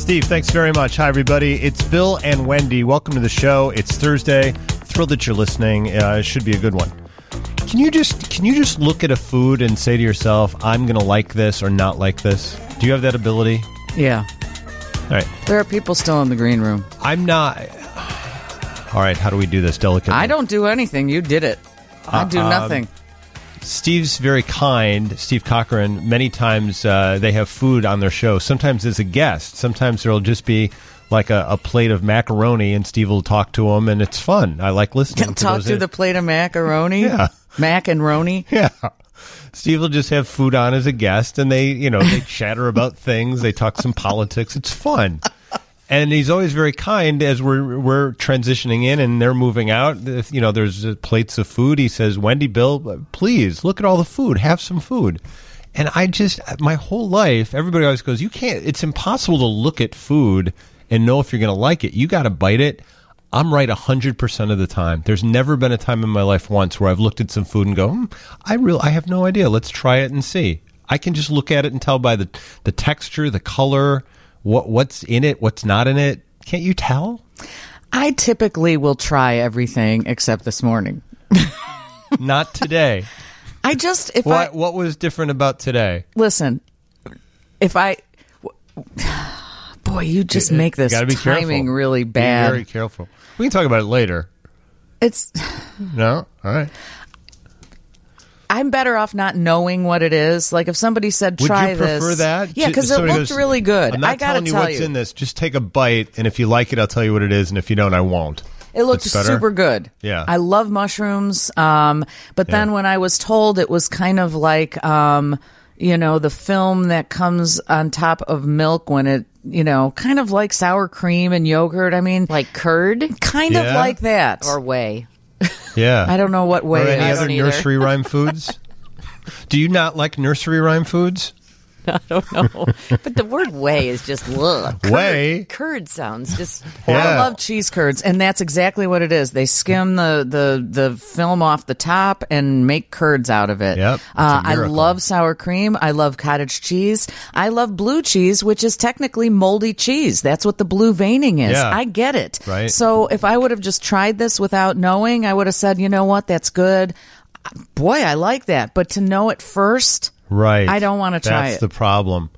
Steve, thanks very much. Hi, everybody. It's Bill and Wendy. Welcome to the show. It's Thursday. Thrilled that you're listening. It should be a good one. Can you just look at a food and say to yourself, I'm going to like this or not like this? Do you have that ability? Yeah. All right. There are people still in the green room. I'm not. All right. How do we do this delicately? I don't do anything. You did it. I do nothing. Steve's very kind, Steve Cochran. Many times they have food on their show. Sometimes as a guest. Sometimes there'll just be like a plate of macaroni, and Steve will talk to him, and it's fun. I like listening to Talk to the plate of macaroni? Yeah. Mac and Roni? Yeah. Steve will just have food on as a guest, and they chatter about things. They talk some politics. It's fun. And he's always very kind as we're transitioning in and they're moving out. If, there's plates of food. He says, Wendy, Bill, please look at all the food. Have some food. And my whole life, everybody always goes, it's impossible to look at food and know if you're going to like it. You got to bite it. I'm right 100% of the time. There's never been a time in my life once where I've looked at some food and go, I have no idea. Let's try it and see. I can just look at it and tell by the texture, the color, what's in it, what's not in it. Can't you tell? I typically will try everything except this morning. Not today. What was different about today? Listen, boy, you just make this timing really bad. Be very careful. We can talk about it later. No? All right. I'm better off not knowing what it is. Like if somebody said, try this. Would you prefer that? Yeah, because it looked really good. I'm not telling you what's in this. Just take a bite, and if you like it, I'll tell you what it is, and if you don't, I won't. It looked super good. Yeah. I love mushrooms, but then when I was told it was kind of like, the film that comes on top of milk when it, kind of like sour cream and yogurt. I mean, like curd? Kind of like that. Or whey. Yeah. I don't know what way. Or any other nursery rhyme foods? Do you not like nursery rhyme foods? I don't know. But the word whey is just, ugh. Whey? Curd sounds just horrible. I love cheese curds, and that's exactly what it is. They skim the film off the top and make curds out of it. Yep, I love sour cream. I love cottage cheese. I love blue cheese, which is technically moldy cheese. That's what the blue veining is. Yeah. I get it. Right. So if I would have just tried this without knowing, I would have said, you know what, that's good. Boy, I like that. But to know it first... Right. I don't want to try it. That's the problem.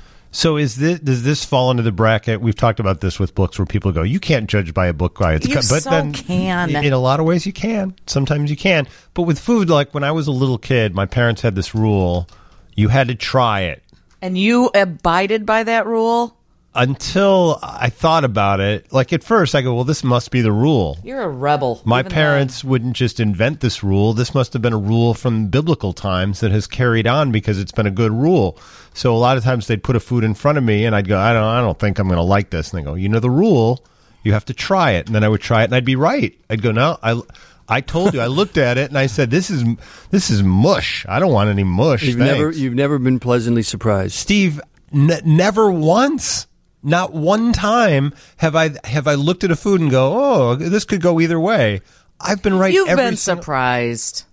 So does this fall into the bracket? We've talked about this with books where people go, you can't judge by a book by its cover. But then can. In a lot of ways you can. Sometimes you can. But with food, like when I was a little kid, my parents had this rule. You had to try it. And you abided by that rule? Until I thought about it. Like at first I go, well, this must be the rule. You're a rebel. My parents wouldn't just invent this rule. This must have been a rule from biblical times that has carried on because it's been a good rule. So a lot of times they'd put a food in front of me and I'd go, I don't think I'm going to like this. And they go, the rule, you have to try it. And then I would try it and I'd be right. I'd go, no, I told you. I looked at it and I said, "This is mush. I don't want any mush." You've never been pleasantly surprised, Steve. Never once. Not one time have I looked at a food and go, "Oh, this could go either way." I've been right. You've been surprised.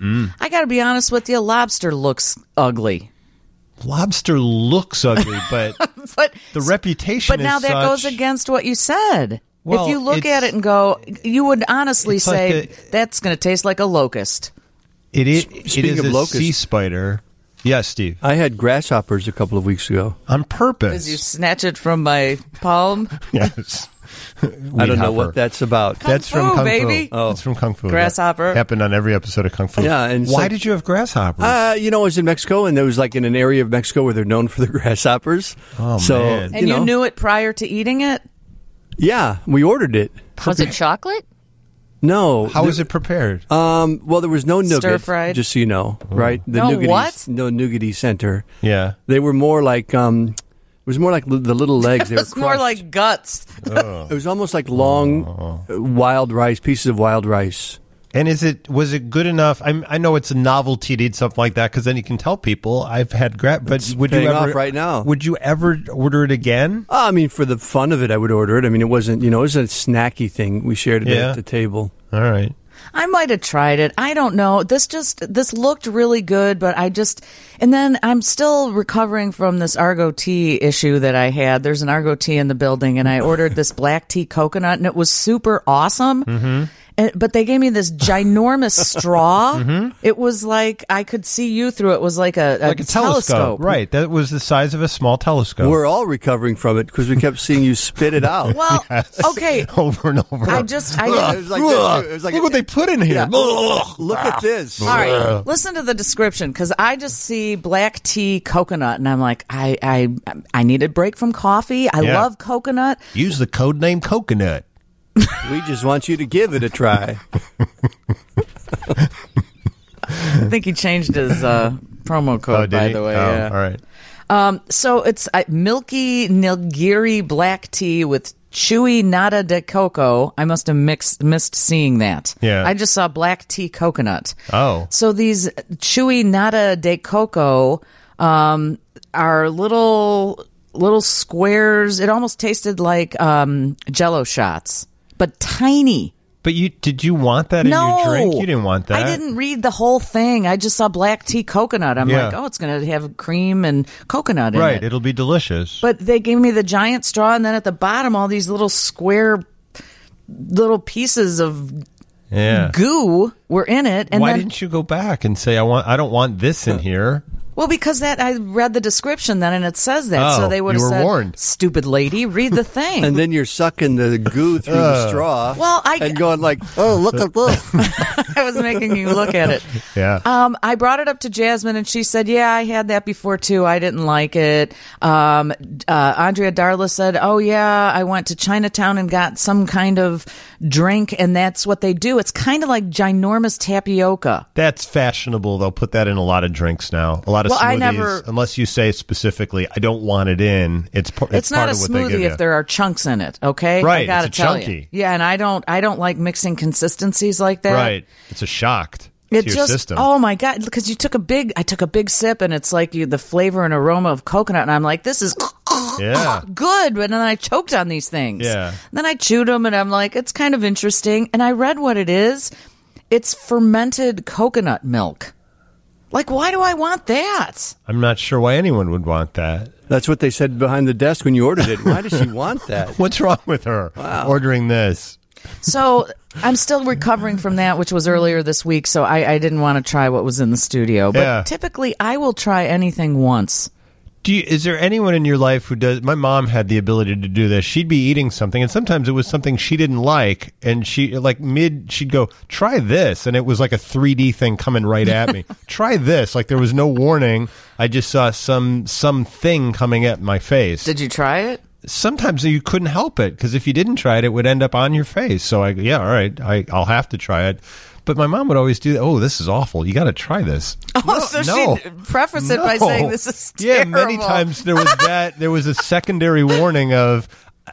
I got to be honest with you. Lobster looks ugly. Lobster looks ugly, but the reputation. But now is that such... goes against what you said. Well, if you look at it and go, you would honestly say that's going to taste like a locust. It is. Speaking it is of a locust, sea spider. Yes, Steve. I had grasshoppers a couple of weeks ago. On purpose. Because you snatch it from my palm? Yes. I don't know what that's about. That's from Kung baby. Fu. Oh. That's from Kung Fu. Grasshopper. That happened on every episode of Kung Fu. Yeah. And why did you have grasshoppers? I was in Mexico, and there was like in an area of Mexico where they're known for the grasshoppers. Oh, man. And you knew it prior to eating it? Yeah. We ordered it. Was it chocolate? No. How was it prepared? Well, there was no nougat. Stir-fried? Just so you know, right? The what? No nougaty center. Yeah. They were more like, it was more like the little legs. They were It's more like guts. It was almost like long wild rice, pieces of wild rice. And was it good enough? I know it's a novelty to eat something like that because then you can tell people I've had but would you ever off right now? Would you ever order it again? I mean, for the fun of it, I would order it. I mean, it wasn't a snacky thing. We shared it at the table. All right. I might have tried it. I don't know. This looked really good, but and then I'm still recovering from this Argo tea issue that I had. There's an Argo tea in the building, and I ordered this black tea coconut, and it was super awesome. Mm-hmm. But they gave me this ginormous straw. Mm-hmm. It was like I could see you through it. It was like a telescope. Right. That was the size of a small telescope. We're all recovering from it because we kept seeing you spit it out. Well, okay. Over and over. I didn't. It was like Look what they put in here. Yeah. Look at this. All right. Listen to the description because I just see black tea coconut and I'm like, I need a break from coffee. I love coconut. Use the code name coconut. We just want you to give it a try. I think he changed his promo code, by the way. Yeah. All right. So it's milky Nilgiri black tea with chewy nata de coco. I must have missed seeing that. Yeah. I just saw black tea coconut. Oh. So these chewy nata de coco are little squares. It almost tasted like Jell-O shots. But tiny. But did you want that in your drink? You didn't want that. I didn't read the whole thing. I just saw black tea coconut. I'm like, oh, it's going to have cream and coconut in it. Right, it'll be delicious. But they gave me the giant straw, and then at the bottom, all these little square little pieces of goo were in it. And why didn't you go back and say, I don't want this in here? Well, because I read the description then, and it says that, so they would have said, warned. "Stupid lady, read the thing." And then you're sucking the goo through the straw. Well, and going like, "Oh, look at this." I was making you look at it. Yeah. I brought it up to Jasmine, and she said, "Yeah, I had that before too. I didn't like it." Andrea Darla said, "Oh yeah, I went to Chinatown and got some kind of drink, and that's what they do. It's kind of like ginormous tapioca." That's fashionable. They'll put that in a lot of drinks now. A lot of smoothies. Unless you say specifically, I don't want it in. It's not part a of what they smoothie give you. if there are chunks in it. Okay, right? I gotta it's tell chunky. you. Yeah, and I don't like mixing consistencies like that. Right. It's a shock to your system. Oh my God, because I took a big sip and it's like the flavor and aroma of coconut, and I'm like, this is good, but then I choked on these things. Yeah. Then I chewed them and I'm like, it's kind of interesting, and I read what it is. It's fermented coconut milk. Like, why do I want that? I'm not sure why anyone would want that. That's what they said behind the desk when you ordered it. Why does she want that? What's wrong with her ordering this? So I'm still recovering from that, which was earlier this week, so I didn't want to try what was in the studio. But typically, I will try anything once. Is there anyone in your life who does? My mom had the ability to do this. She'd be eating something, and sometimes it was something she didn't like, and she'd go, try this, and it was like a 3D thing coming right at me. Try this, like there was no warning. I just saw some thing coming at my face. Did you try it? Sometimes you couldn't help it, because if you didn't try it, it would end up on your face. So all right, I'll have to try it. But my mom would always do that. Oh, this is awful. You got to try this. She prefaced it by saying this is terrible. Yeah, many times there was that. There was a secondary warning of,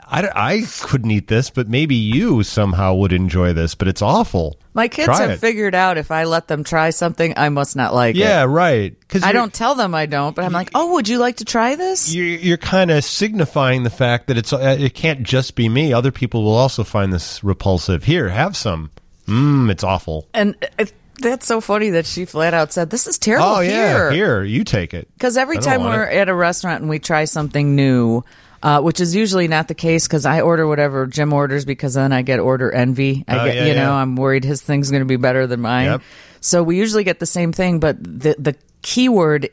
I couldn't eat this, but maybe you somehow would enjoy this, but it's awful. My kids have figured out if I let them try something, I must not like it. Yeah, right. I don't tell them I don't, but I'm like, oh, would you like to try this? You're kind of signifying the fact that it can't just be me. Other people will also find this repulsive. Here, have some. It's awful. And that's so funny that she flat out said, this is terrible. Oh, yeah, here, you take it. Because every time we're at a restaurant and we try something new, which is usually not the case because I order whatever Jim orders because then I get order envy. I'm worried his thing's going to be better than mine. Yep. So we usually get the same thing, but the key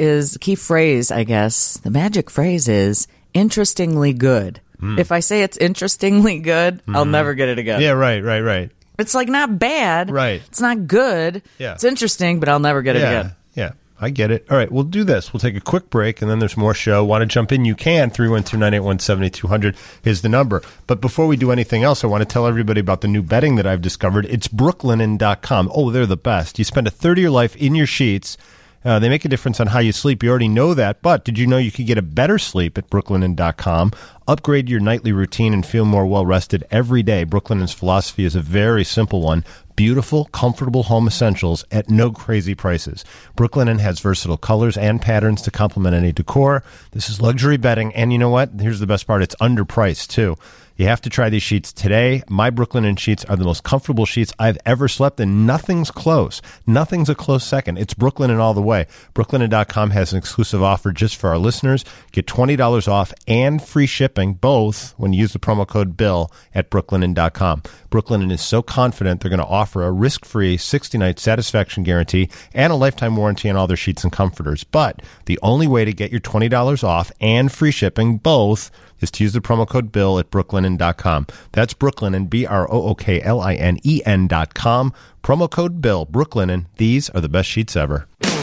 phrase, I guess, the magic phrase is interestingly good. If I say it's interestingly good, I'll never get it again. Yeah, right. It's like not bad. Right. It's not good. Yeah. It's interesting, but I'll never get it again. Yeah. I get it. All right, we'll do this. We'll take a quick break, and then there's more show. Want to jump in? You can. 312-981-7200 is the number. But before we do anything else, I want to tell everybody about the new bedding that I've discovered. It's brooklinen.com. Oh, they're the best. You spend a third of your life in your sheets. They make a difference on how you sleep. You already know that. But did you know you could get a better sleep at brooklinen.com? Upgrade your nightly routine and feel more well-rested every day. Brooklinen's philosophy is a very simple one. Beautiful, comfortable home essentials at no crazy prices. Brooklinen has versatile colors and patterns to complement any decor. This is luxury bedding. And you know what? Here's the best part. It's underpriced, too. You have to try these sheets today. My Brooklinen sheets are the most comfortable sheets I've ever slept in. Nothing's close. Nothing's a close second. It's Brooklinen all the way. Brooklinen.com has an exclusive offer just for our listeners. Get $20 off and free shipping, both when you use the promo code BILL at Brooklinen.com. Brooklinen is so confident they're going to offer a risk-free 60-night satisfaction guarantee and a lifetime warranty on all their sheets and comforters. But the only way to get your $20 off and free shipping, both, is to use the promo code BILL at Brooklinen.com. That's Brooklinen, BROOKLINEN.com. Promo code BILL, Brooklinen. These are the best sheets ever.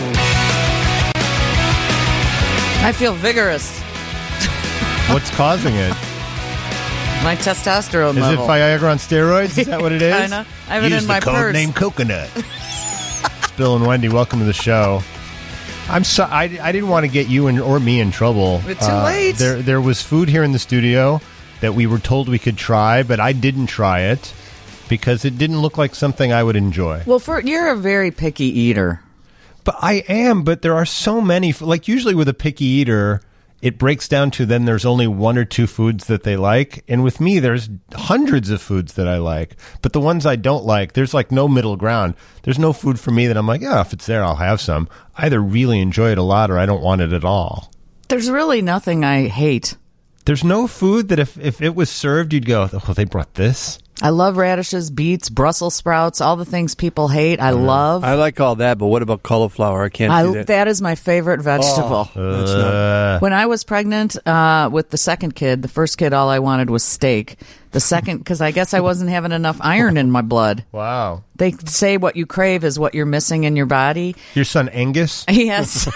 I feel vigorous. What's causing it? My testosterone Is level. it Viagra on steroids? Is that what it is? Kinda. I have it Use in my the code purse. name Coconut. It's Bill and Wendy. Welcome to the show. I'm so I didn't want to get you or me in trouble. It's too late. There was food here in the studio that we were told we could try, but I didn't try it because it didn't look like something I would enjoy. Well, you're a very picky eater. But I am, but there are so many. Like usually with a picky eater, it breaks down to then there's only one or two foods that they like. And with me, there's hundreds of foods that I like. But the ones I don't like, there's like no middle ground. There's no food for me that I'm like, yeah, if it's there, I'll have some. I either really enjoy it a lot or I don't want it at all. There's really nothing I hate. There's no food that if it was served, you'd go, oh, they brought this? I love radishes, beets, Brussels sprouts, all the things people hate. I love. I like all that, but what about cauliflower? I can't do that. That is my favorite vegetable. That's not. When I was pregnant with the second kid, the first kid, all I wanted was steak. The second, because I guess I wasn't having enough iron in my blood. Wow. They say what you crave is what you're missing in your body. Your son Angus? Yes.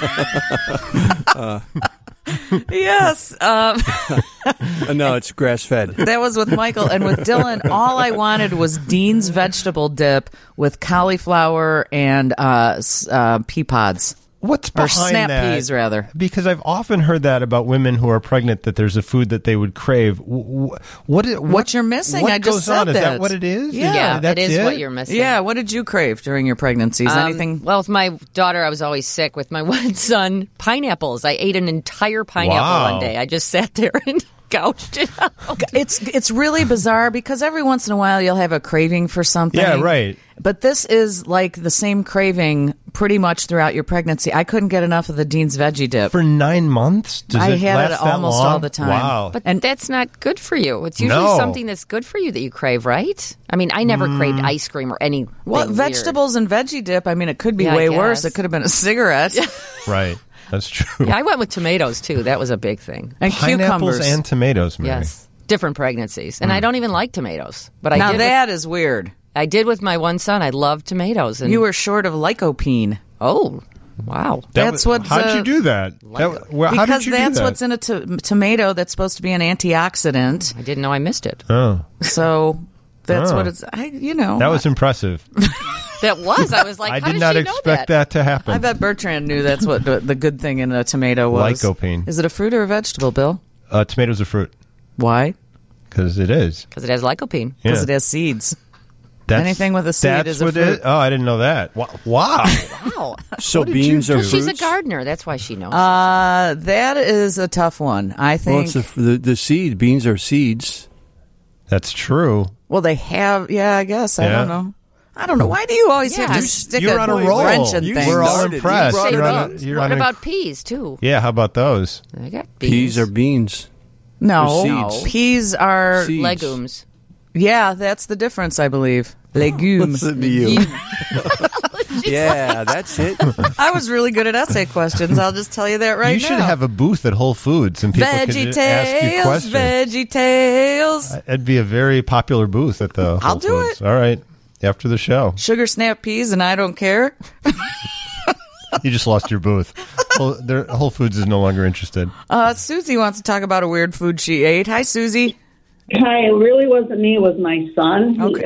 Yes. No, it's grass-fed. That was with Michael. And with Dylan, all I wanted was Dean's vegetable dip with cauliflower and pea pods. What's Or behind snap that? peas, rather. Because I've often heard that about women who are pregnant, that there's a food that they would crave. What you're missing? What I just goes said on? Is that that. what it is? Yeah, that's it is what you're missing. Yeah, what did you crave during your pregnancies? Anything? Well, with my daughter, I was always sick. With my one son, pineapples. I ate an entire pineapple Wow. one day. I just sat there and gouged it out. It's really bizarre because every once in a while you'll have a craving for something. Yeah, right. But this is like the same craving pretty much throughout your pregnancy. I couldn't get enough of the Dean's veggie dip. For 9 months? Does I it had last it that almost long? all the time. Wow. But that's not good for you. It's usually No. something that's good for you that you crave, right? I mean, I never craved ice cream or anything. Well, weird. vegetables and veggie dip, I mean, it could be Yeah, I way worse. guess. It could have been a cigarette. Right. That's true. Yeah, I went with tomatoes too. That was a big thing. And Pineapples cucumbers. and tomatoes, Mary. Yes, different pregnancies, and I don't even like tomatoes. But I Now did. that is weird. I did with my one son. I love tomatoes. And You were short of lycopene. oh, wow. That's what. How'd you do that? How Because did you that's do that? what's in a tomato that's supposed to be an antioxidant. I didn't know I missed it. Oh, So that's Oh. what it's. that was impressive. That was. I was like, I how did does not she know expect that to happen. I bet Bertrand knew that's what the good thing in a tomato was. Lycopene. Is it a fruit or a vegetable, Bill? Tomatoes are fruit Why? because it is. Because it has lycopene. Because Yeah. it has seeds. That's, anything with a seed that's is a what fruit. It, oh, I didn't know that. Wow. Wow. So did beans you are do? fruits? She's a gardener. That's why she knows. That is a tough one. I Well, think. it's the seed. Beans are seeds. That's true. Well, they have. Yeah, I guess. I Yeah. don't know. I don't know. Why do you always have Yeah. to stick You're on a roll. wrench in You things? We're all started. impressed. You brought You're it on up. a- you're what on a- about peas too? Yeah, how about those? I got beans. Peas are beans. No, They're seeds. peas are. Seeds. legumes. Yeah, that's the difference, I believe. Legumes. Listen to you. Yeah, that's it. I was really good at essay questions. I'll just tell you that right you now. should have a booth at Whole Foods and people could Veggie just ask you Tales, questions. Veggie Tales. It'd be a very popular booth at the Whole I'll do Foods. it. All right. After the show. Sugar snap peas, and I don't care. You just lost your booth. Whole Foods is no longer interested. Susie wants to talk about a weird food she ate. Hi, Susie. Hi, it really wasn't me. It was my son. Okay.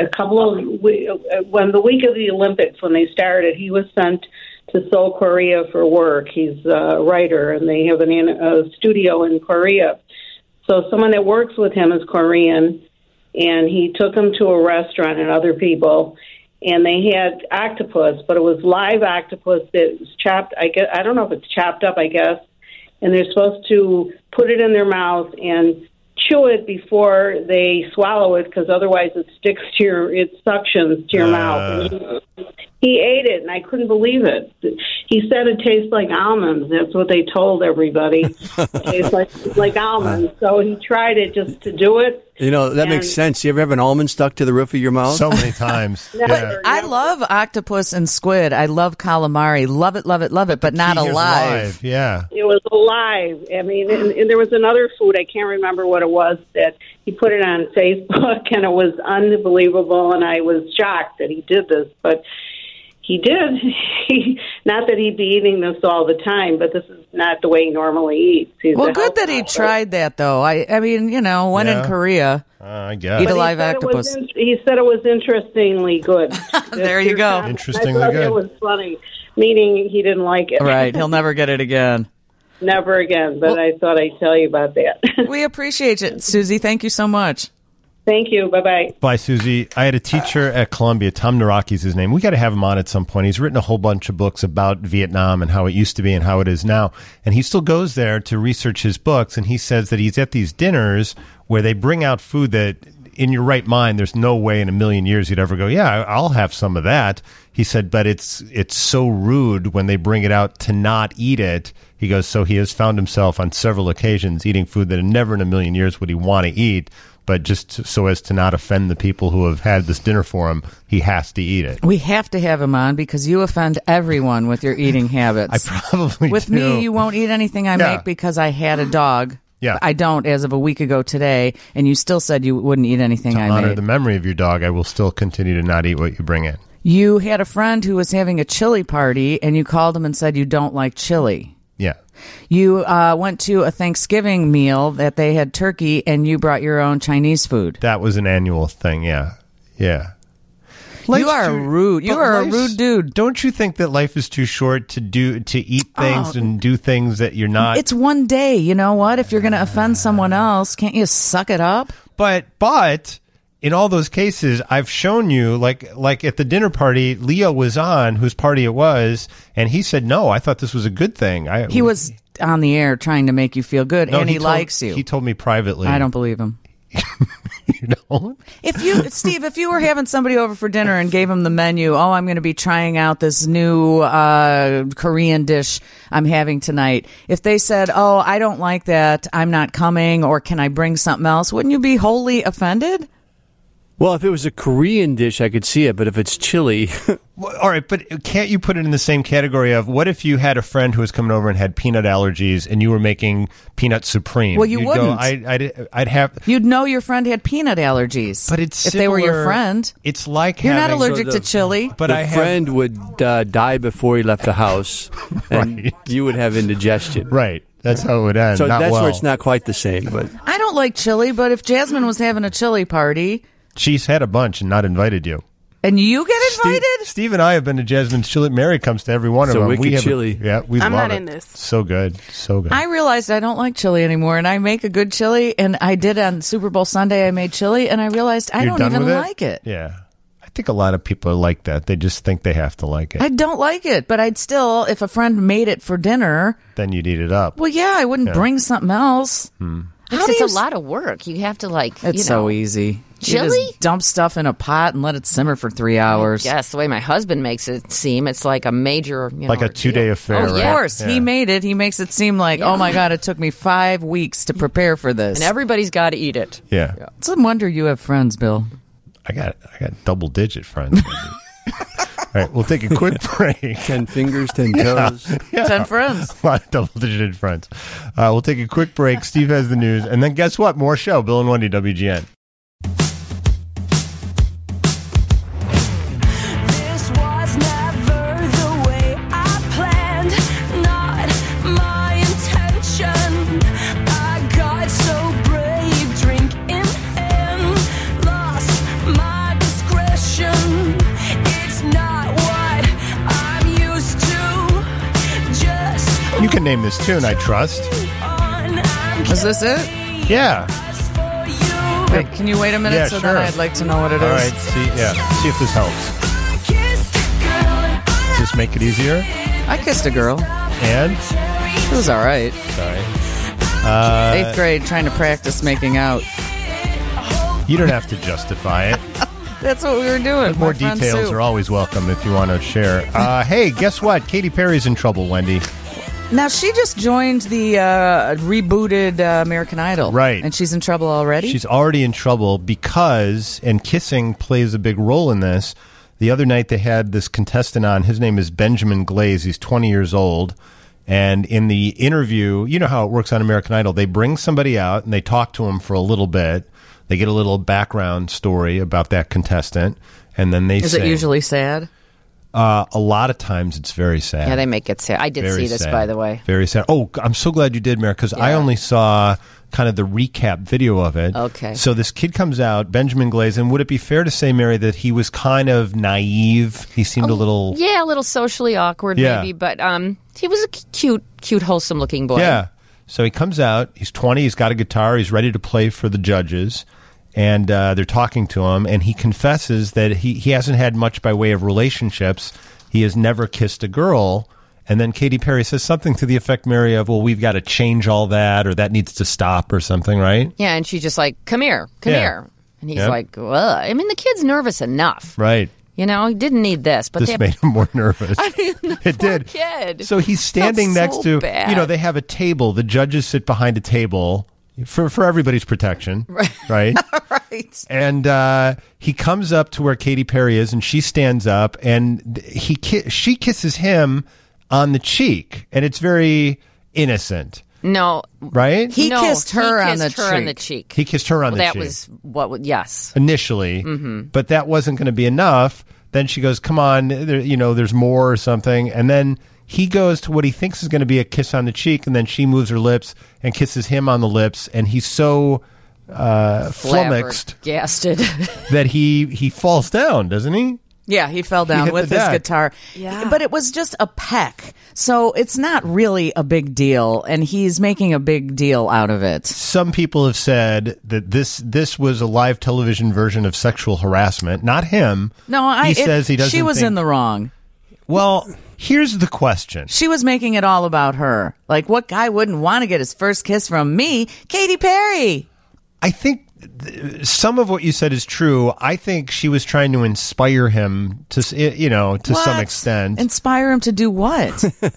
When the week of the Olympics, when they started, he was sent to Seoul, Korea for work. He's a writer, and they have a studio in Korea. So someone that works with him is Korean, and he took him to a restaurant and other people, and they had octopus, but it was live octopus that was chopped. I don't know if it's chopped up, I guess, and they're supposed to put it in their mouth and chew it before they swallow it, because otherwise it suctions to your mouth. And he ate it, and I couldn't believe it. He said it tastes like almonds. That's what they told everybody. It tastes like almonds. So he tried it just to do it. That makes sense. You ever have an almond stuck to the roof of your mouth? So many times. Never. I love octopus and squid. I love calamari. Love it, love it, love it, but not alive. Yeah. It was alive. I mean, and there was another food, I can't remember what it was, that he put it on Facebook, and it was unbelievable, and I was shocked that he did this, but he did. Not that he'd be eating this all the time, but this is not the way he normally eats. Well, good that he tried that, though. I mean, when in Korea, I guess. eat a live octopus. He said it was interestingly good. There you go. Interestingly I thought good. It was funny, meaning he didn't like it. Right. He'll never get it again. Never again, but I thought I'd tell you about that. We appreciate it, Susie. Thank you so much. Thank you. Bye-bye. Bye, Susie. I had a teacher at Columbia, Tom Naraki's his name. We got to have him on at some point. He's written a whole bunch of books about Vietnam and how it used to be and how it is now. And he still goes there to research his books. And he says that he's at these dinners where they bring out food that, in your right mind, there's no way in a million years you'd ever go, yeah, I'll have some of that. He said, but it's so rude when they bring it out to not eat it. He goes, so he has found himself on several occasions eating food that never in a million years would he want to eat. But just so as to not offend the people who have had this dinner for him, he has to eat it. We have to have him on because you offend everyone with your eating habits. I probably With do. me, you won't eat anything I make because I had a dog. Yeah. I don't as of a week ago today, and you still said you wouldn't eat anything I honor made. the memory of your dog, I will still continue to not eat what you bring in. You had a friend who was having a chili party, and you called him and said you don't like chili. Yeah. You went to a Thanksgiving meal that they had turkey, and you brought your own Chinese food. That was an annual thing, yeah. Yeah. You are rude. You are a rude dude. Don't you think that life is too short to eat things and do things that you're not? It's one day. You know what? If you're going to offend someone else, can't you suck it up? But in all those cases, I've shown you, like at the dinner party, Leo was on, whose party it was, and he said, no, I thought this was a good thing. He was on the air trying to make you feel good, and he likes you. He told me privately. I don't believe him. You know? Steve, if you were having somebody over for dinner and gave them the menu, I'm going to be trying out this new Korean dish I'm having tonight. If they said, I don't like that, I'm not coming, or can I bring something else, wouldn't you be wholly offended? Well, if it was a Korean dish, I could see it, but if it's chili... Well, all right, but can't you put it in the same category of, what if you had a friend who was coming over and had peanut allergies and you were making peanut supreme? Well, you wouldn't. I'd have... You'd know your friend had peanut allergies. But it's if they were your friend. It's like You're not having... allergic to chili. But the friend would die before he left the house, and you would have indigestion. Right. That's how it would end. So that's where it's not quite the same. But I don't like chili, but if Jasmine was having a chili party... She's had a bunch and not invited you. And you get invited? Steve and I have been to Jasmine's chili. Mary comes to every one of them. Wicked chili. We I'm love not it. in this. So good. So good. I realized I don't like chili anymore, and I make a good chili, and I did on Super Bowl Sunday, I made chili, and I realized I You're don't done even with like it. Yeah. I think a lot of people are like that. They just think they have to like it. I don't like it, but I'd still, if a friend made it for dinner, Then you'd eat it up. well, yeah, I wouldn't bring something else. It's a lot of work. You have to It's so easy. Chili? You just dump stuff in a pot and let it simmer for 3 hours. Yes, the way my husband makes it seem, it's like a major, Like a 2-day affair, Oh, right? Of yeah. course, Yeah. he made it. He makes it seem like, oh my God, it took me 5 weeks to prepare for this. And everybody's got to eat it. Yeah. It's a wonder you have friends, Bill. I got double-digit friends. All right, we'll take a quick break. 10 fingers, 10 toes. 10 friends. A lot of double-digit friends. We'll take a quick break. Steve has the news. And then guess what? More show. Bill and Wendy, WGN. This was never the way I planned, not my intention. I got so brave, drink in hand, lost my discretion. It's not what I'm used to. Just You can name this tune, I trust. Is this it? Yeah. Wait, can you wait a minute? Yeah, so sure. then I'd like to know what it is. All right. See if this helps. Does this make it easier? I kissed a girl. And? It was all right. Sorry. 8th grade, trying to practice making out. You don't have to justify it. That's what we were doing. More My friend details Sue. are always welcome if you want to share. Hey, guess what? Katy Perry's in trouble, Wendy. Now, she just joined the rebooted American Idol. Right. And she's in trouble already? She's already in trouble because, and kissing plays a big role in this. The other night they had this contestant on. His name is Benjamin Glaze. He's 20 years old. And in the interview, you know how it works on American Idol. They bring somebody out and they talk to him for a little bit. They get a little background story about that contestant. And then they Is it usually sad? A lot of times it's very sad. Yeah, they make it sad. I did Very see this, sad. by the way. Very sad. Oh, I'm so glad you did, Mary, because I Yeah. only saw kind of the recap video of it. Okay. So this kid comes out, Benjamin Glaze, and would it be fair to say, Mary, that he was kind of naive? He seemed a little... Yeah, a little socially awkward, Yeah. maybe, but he was a cute, wholesome-looking boy. Yeah. So he comes out, he's 20, he's got a guitar, he's ready to play for the judges, and they're talking to him, and he confesses that he hasn't had much by way of relationships. He has never kissed a girl. And then Katy Perry says something to the effect, Mary, of, well, we've got to change all that, or that needs to stop, or something, right? Yeah, and she's just like, come here. Yeah. And he's Yep. like, ugh. I mean, the kid's nervous enough. Right. You know, he didn't need this. But This they- made him more nervous. I mean, the It poor did. kid. So he's standing Felt next so to, bad. you know, they have a table. The judges sit behind a table for everybody's protection, right? Right. And he comes up to where Katy Perry is, and she stands up, and she kisses him on the cheek, and it's very innocent, No. right? He kissed her on the the cheek. cheek. He kissed her on the That cheek. was what would, yes. Initially, but that wasn't going to be enough. Then she goes, come on, there's more or something. And then he goes to what he thinks is going to be a kiss on the cheek, and then she moves her lips and kisses him on the lips, and he's so flummoxed Flabbergasted. that he falls down, doesn't he? Yeah, he fell down hit with the his deck. guitar. Yeah. But it was just a peck. So it's not really a big deal, and he's making a big deal out of it. Some people have said that this was a live television version of sexual harassment. Not him. He says he doesn't She was think- in the wrong. Well, here's the question. She was making it all about her. Like, what guy wouldn't want to get his first kiss from me, Katy Perry? I think some of what you said is true. I think she was trying to inspire him to some What? extent. Inspire him to do what?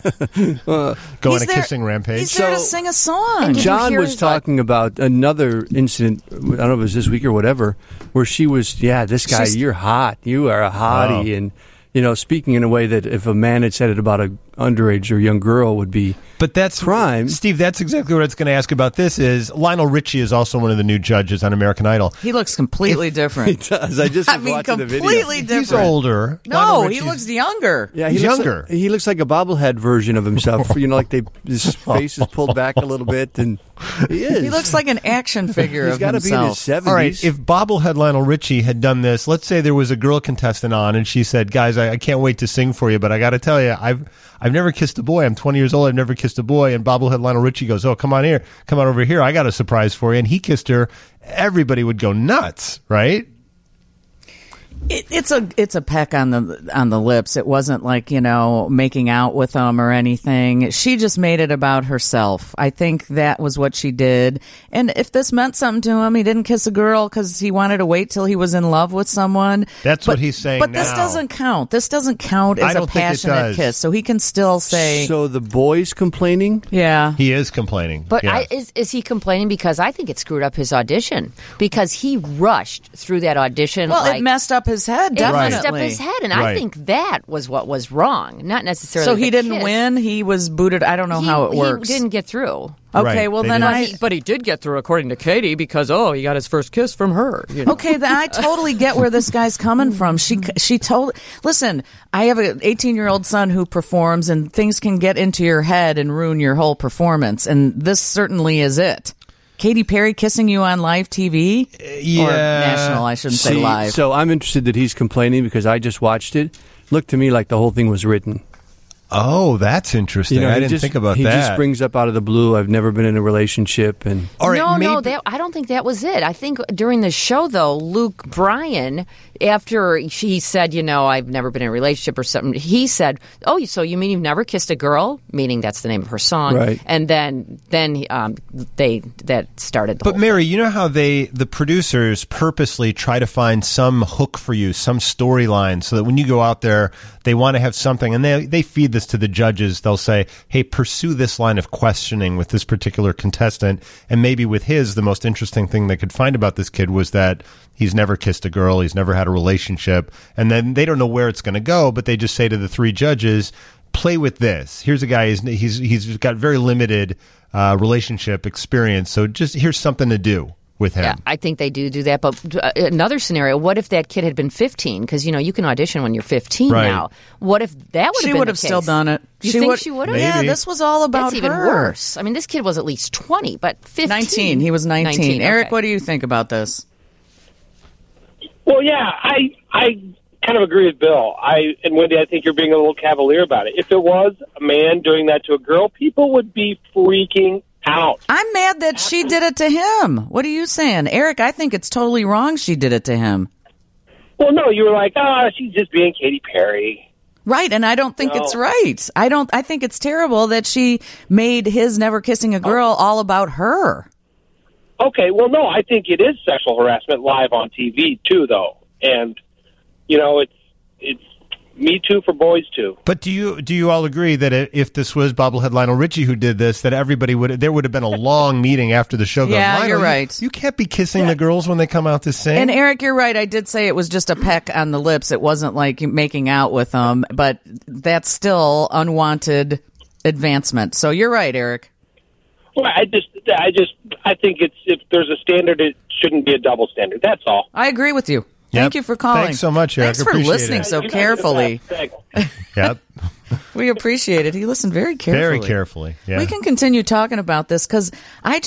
Go on a kissing rampage. He's there to sing a song. Did you John hear was his, talking about another incident, I don't know if it was this week or whatever, where she was, this guy, you're hot. You are a hottie. Oh. And, speaking in a way that if a man had said it about an underage or young girl would be But that's crime. Steve, that's exactly what I was going to ask about this is Lionel Richie is also one of the new judges on American Idol. He looks completely He different. does. I just was I mean, watching the video. completely different. He's older. Lionel No, he Richie's- looks younger. Yeah, He's looks younger. Like, he looks like a bobblehead version of himself. Like his face is pulled back a little bit, and he is. He looks like an action figure He's of got to be in himself. his 70s. All right, if bobblehead Lionel Richie had done this, let's say there was a girl contestant on, and she said, "Guys, I can't wait to sing for you, but I got to tell you, I've never kissed a boy. I'm 20 years old. I've never kissed a boy." And bobblehead Lionel Richie goes, "Oh, come on over here. I got a surprise for you." And he kissed her. Everybody would go nuts, right? It's a peck on the lips. It wasn't like, making out with him or anything. She just made it about herself. I think that was what she did. And if this meant something to him, he didn't kiss a girl because he wanted to wait till he was in love with someone. That's what he's saying But this now. doesn't count. This doesn't count I as don't a think it passionate does. kiss. So he can still say, So the boy's complaining? yeah. He is complaining. But yeah. is he complaining because I think it screwed up his audition because he rushed through that audition. Well, like, it messed up his head, it definitely. messed up his head, and I Right. think that was what was wrong, not necessarily. So he the didn't kiss. win. He was booted. I don't know how it works. He didn't get through. Okay, Right. well They then didn't- But he did get through, according to Katie, because he got his first kiss from her. Okay, then I totally get where this guy's coming from. She told, listen, I have an 18-year-old son who performs, and things can get into your head and ruin your whole performance, and this certainly is it. Katy Perry kissing you on live TV? yeah. Or national, I shouldn't say See, live. So I'm interested that he's complaining because I just watched it. Looked to me like the whole thing was written. Oh, that's interesting. I didn't think about that. He just brings up out of the blue, I've never been in a relationship. And All right, No, I don't think that was it. I think during the show, though, Luke Bryan, after she said, I've never been in a relationship or something, he said, oh, so you mean you've never kissed a girl? Meaning that's the name of her song. Right. And then that started the But whole Mary, you know how the producers purposely try to find some hook for you, some storyline, so that when you go out there, they want to have something, and they feed this to the judges. They'll say, hey, pursue this line of questioning with this particular contestant, and maybe with the most interesting thing they could find about this kid was that he's never kissed a girl, he's never had a relationship, and then they don't know where it's going to go, but they just say to the three judges, play with this. Here's a guy, he's got very limited relationship experience, so just here's something to do with him. Yeah, I think they do that. But another scenario, what if that kid had been 15? Because, you can audition when you're 15 Right. now. What if that would have been She would the have still case? done it. You think she would have? Yeah, Maybe. this was all about That's even her. worse. I mean, this kid was at least 20, but 15. 19. He was 19. Eric, okay. what do you think about this? Well, yeah, I kind of agree with Bill. And Wendy, I think you're being a little cavalier about it. If it was a man doing that to a girl, people would be freaking out. I'm mad that she did it to him. What are you saying? Eric, I think it's totally wrong she did it to him. Well, no, you were like, she's just being Katy Perry. Right, and I don't think it's right. I think it's terrible that she made his never kissing a girl all about her. Okay, well, no, I think it is sexual harassment live on TV, too, though. And, it's Me Too for boys, too. But do you all agree that if this was bobblehead Lionel Richie who did this, that there would have been a long meeting after the show going, Yeah, Lionel, you're right. You can't be kissing the girls when they come out to sing. And Eric, you're right. I did say it was just a peck on the lips. It wasn't like making out with them, but that's still unwanted advancement. So you're right, Eric. Well, I think if there's a standard, it shouldn't be a double standard. That's all. I agree with you. Yep. Thank you for calling. Thanks so much, Eric. Thanks for Appreciate listening it. so carefully. Yep. We appreciate it. He listened very carefully. Very carefully. Yeah. We can continue talking about this because I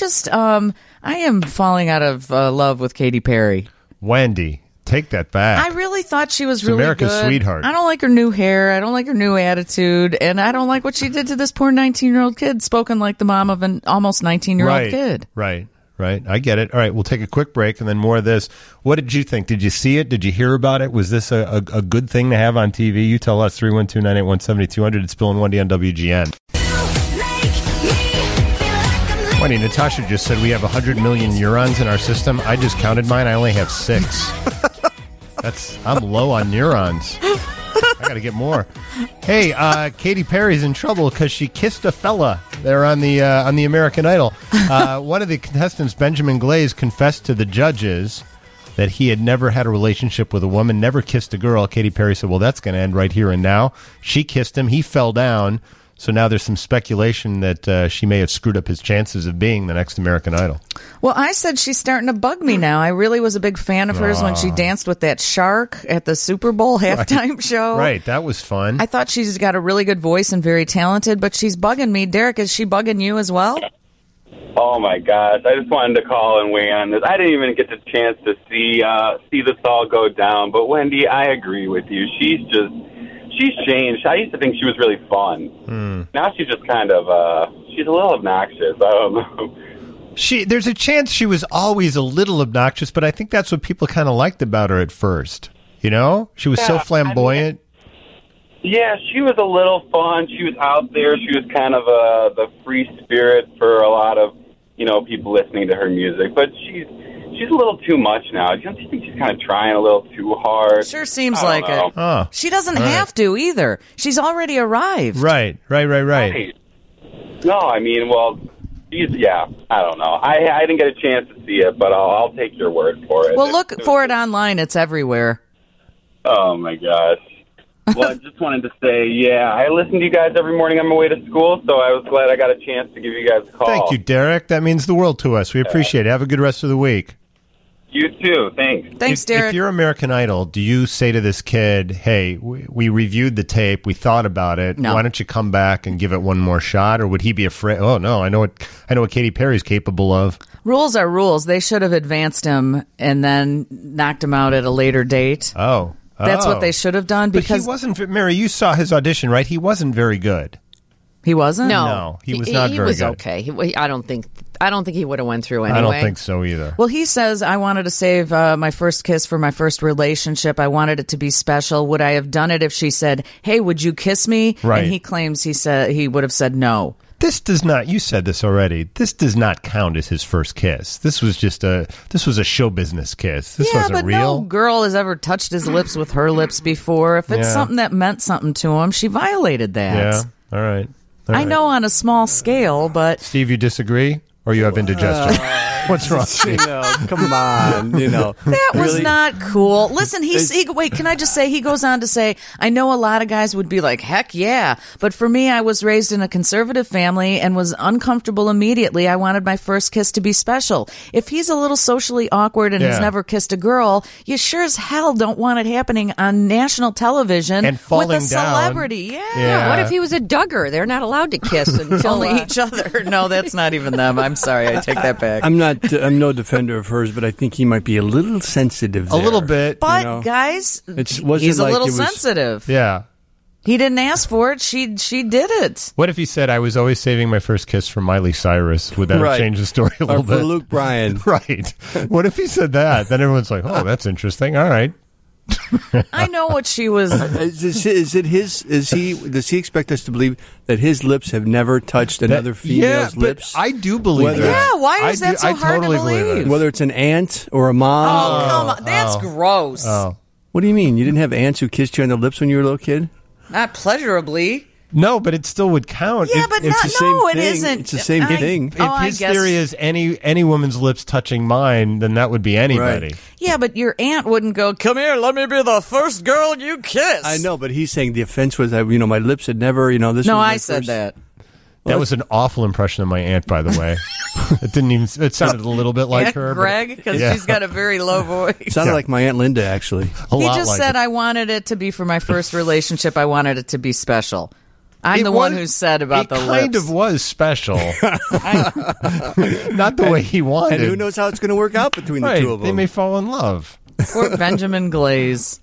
am falling out of love with Katy Perry. Wendy, take that back. I really thought she was really America's good. sweetheart. I don't like her new hair. I don't like her new attitude. And I don't like what she did to this poor 19-year-old kid, spoken like the mom of an almost 19-year-old kid. Right. I get it. All right, we'll take a quick break and then more of this. What did you think? Did you see it? Did you hear about it? Was this a good thing to have on TV? You tell us, 312-981-7200. It's Bill and Wendy on WGN. Wendy, Natasha just said we have 100 million neurons in our system. I just counted mine. I only have 6. I'm low on neurons. I got to get more. Hey, Katy Perry's in trouble because she kissed a fella there on the American Idol. One of the contestants, Benjamin Glaze, confessed to the judges that he had never had a relationship with a woman, never kissed a girl. Katy Perry said, well, that's going to end right here and now. She kissed him. He fell down. So now there's some speculation that she may have screwed up his chances of being the next American Idol. Well, I said she's starting to bug me now. I really was a big fan of hers when she danced with that shark at the Super Bowl halftime show. Right, that was fun. I thought she's got a really good voice and very talented, but she's bugging me. Derek, is she bugging you as well? Oh my gosh! I just wanted to call and weigh on this. I didn't even get the chance to see this all go down. But Wendy, I agree with you. She's changed. I used to think she was really fun. Now she's just kind of she's a little obnoxious. I don't know. There's a chance she was always a little obnoxious, but I think that's what people kind of liked about her at first. You know, she was so flamboyant. Yeah, she was a little fun. She was out there. She was kind of the free spirit for a lot of people listening to her music. But she's a little too much now. Don't you think she's kind of trying a little too hard? Sure seems like it. Oh, she doesn't have to either. She's already arrived. Right. No, I mean, well, I don't know. I didn't get a chance to see it, but I'll take your word for it. Well, look for it online. It's everywhere. Oh, my gosh. Well, I just wanted to say, I listen to you guys every morning on my way to school, so I was glad I got a chance to give you guys a call. Thank you, Derek. That means the world to us. We appreciate it. Have a good rest of the week. You too. Thanks. Thanks, Derek. If you're American Idol, do you say to this kid, hey, we reviewed the tape, we thought about it, No. why don't you come back and give it one more shot? Or would he be afraid? Oh, no, I know what Katy Perry's capable of. Rules are rules. They should have advanced him and then knocked him out at a later date. Oh, That's what they should have done But because he wasn't. Mary, you saw his audition, right? He wasn't very good. he wasn't. No, he was not He very was good. okay. I don't think he would have went through anyway. I don't think so either. Well, he says, I wanted to save my first kiss for my first relationship. I wanted it to be special. Would I have done it if she said, hey, would you kiss me? Right. And he claims he would have said no. This does not. You said this already. This does not count as his first kiss. This was a show business kiss. This yeah, wasn't but real. no girl has ever touched his lips with her lips before. If it's Yeah. something that meant something to him, she violated that. Yeah. All right. All I right. know on a small scale, but Steve, you disagree, or you have indigestion? What's wrong? Come on, that was really? not cool. Listen, wait, can I just say, he goes on to say, I know a lot of guys would be like, heck yeah. But for me, I was raised in a conservative family and was uncomfortable immediately. I wanted my first kiss to be special. If he's a little socially awkward and has Yeah. never kissed a girl, you sure as hell don't want it happening on national television And with falling a down. celebrity. Yeah. What if he was a Duggar? They're not allowed to kiss until Only each other. No, that's not even them. I'm sorry. I take that back. I'm no defender of hers, but I think he might be a little sensitive A there. little bit. But guys, wasn't he's a like little it was- sensitive. Yeah. He didn't ask for it. She did it. What if he said, I was always saving my first kiss for Miley Cyrus? Would that have Right. changed the story a Or little for bit? Luke Bryan. Right. What if he said that? Then everyone's like, oh, that's interesting. All right. I know what she was. Does he expect us to believe that his lips have never touched another female's but lips? I do believe Whether- that. Yeah, why is I that do- so I hard totally to believe? it. Whether it's an aunt or a mom. Oh, come on. That's gross. Oh. What do you mean? You didn't have aunts who kissed you on the lips when you were a little kid? Not pleasurably. No, but it still would count. Yeah, If- but if- not, the same no, it thing. isn't. It's the same thing. If I his guess- theory is any woman's lips touching mine, then that would be anybody. Right. Yeah, but your aunt wouldn't go, come here, let me be the first girl you kiss. I know, but he's saying the offense was that my lips had never. This. No, was my I said first- that. That was an awful impression of my aunt, by the way. It didn't even. It sounded a little bit like Aunt her. but- Greg, because Yeah. she's got a very low voice. It sounded like my Aunt Linda, actually. A He lot just like said, it. I wanted it to be for my first relationship. I wanted it to be special. I'm It the one was- who said about the It kind lips. of was special. Not the way he wanted. And who knows how it's going to work out between Right. the two of them? They may fall in love. Poor Benjamin Glaze.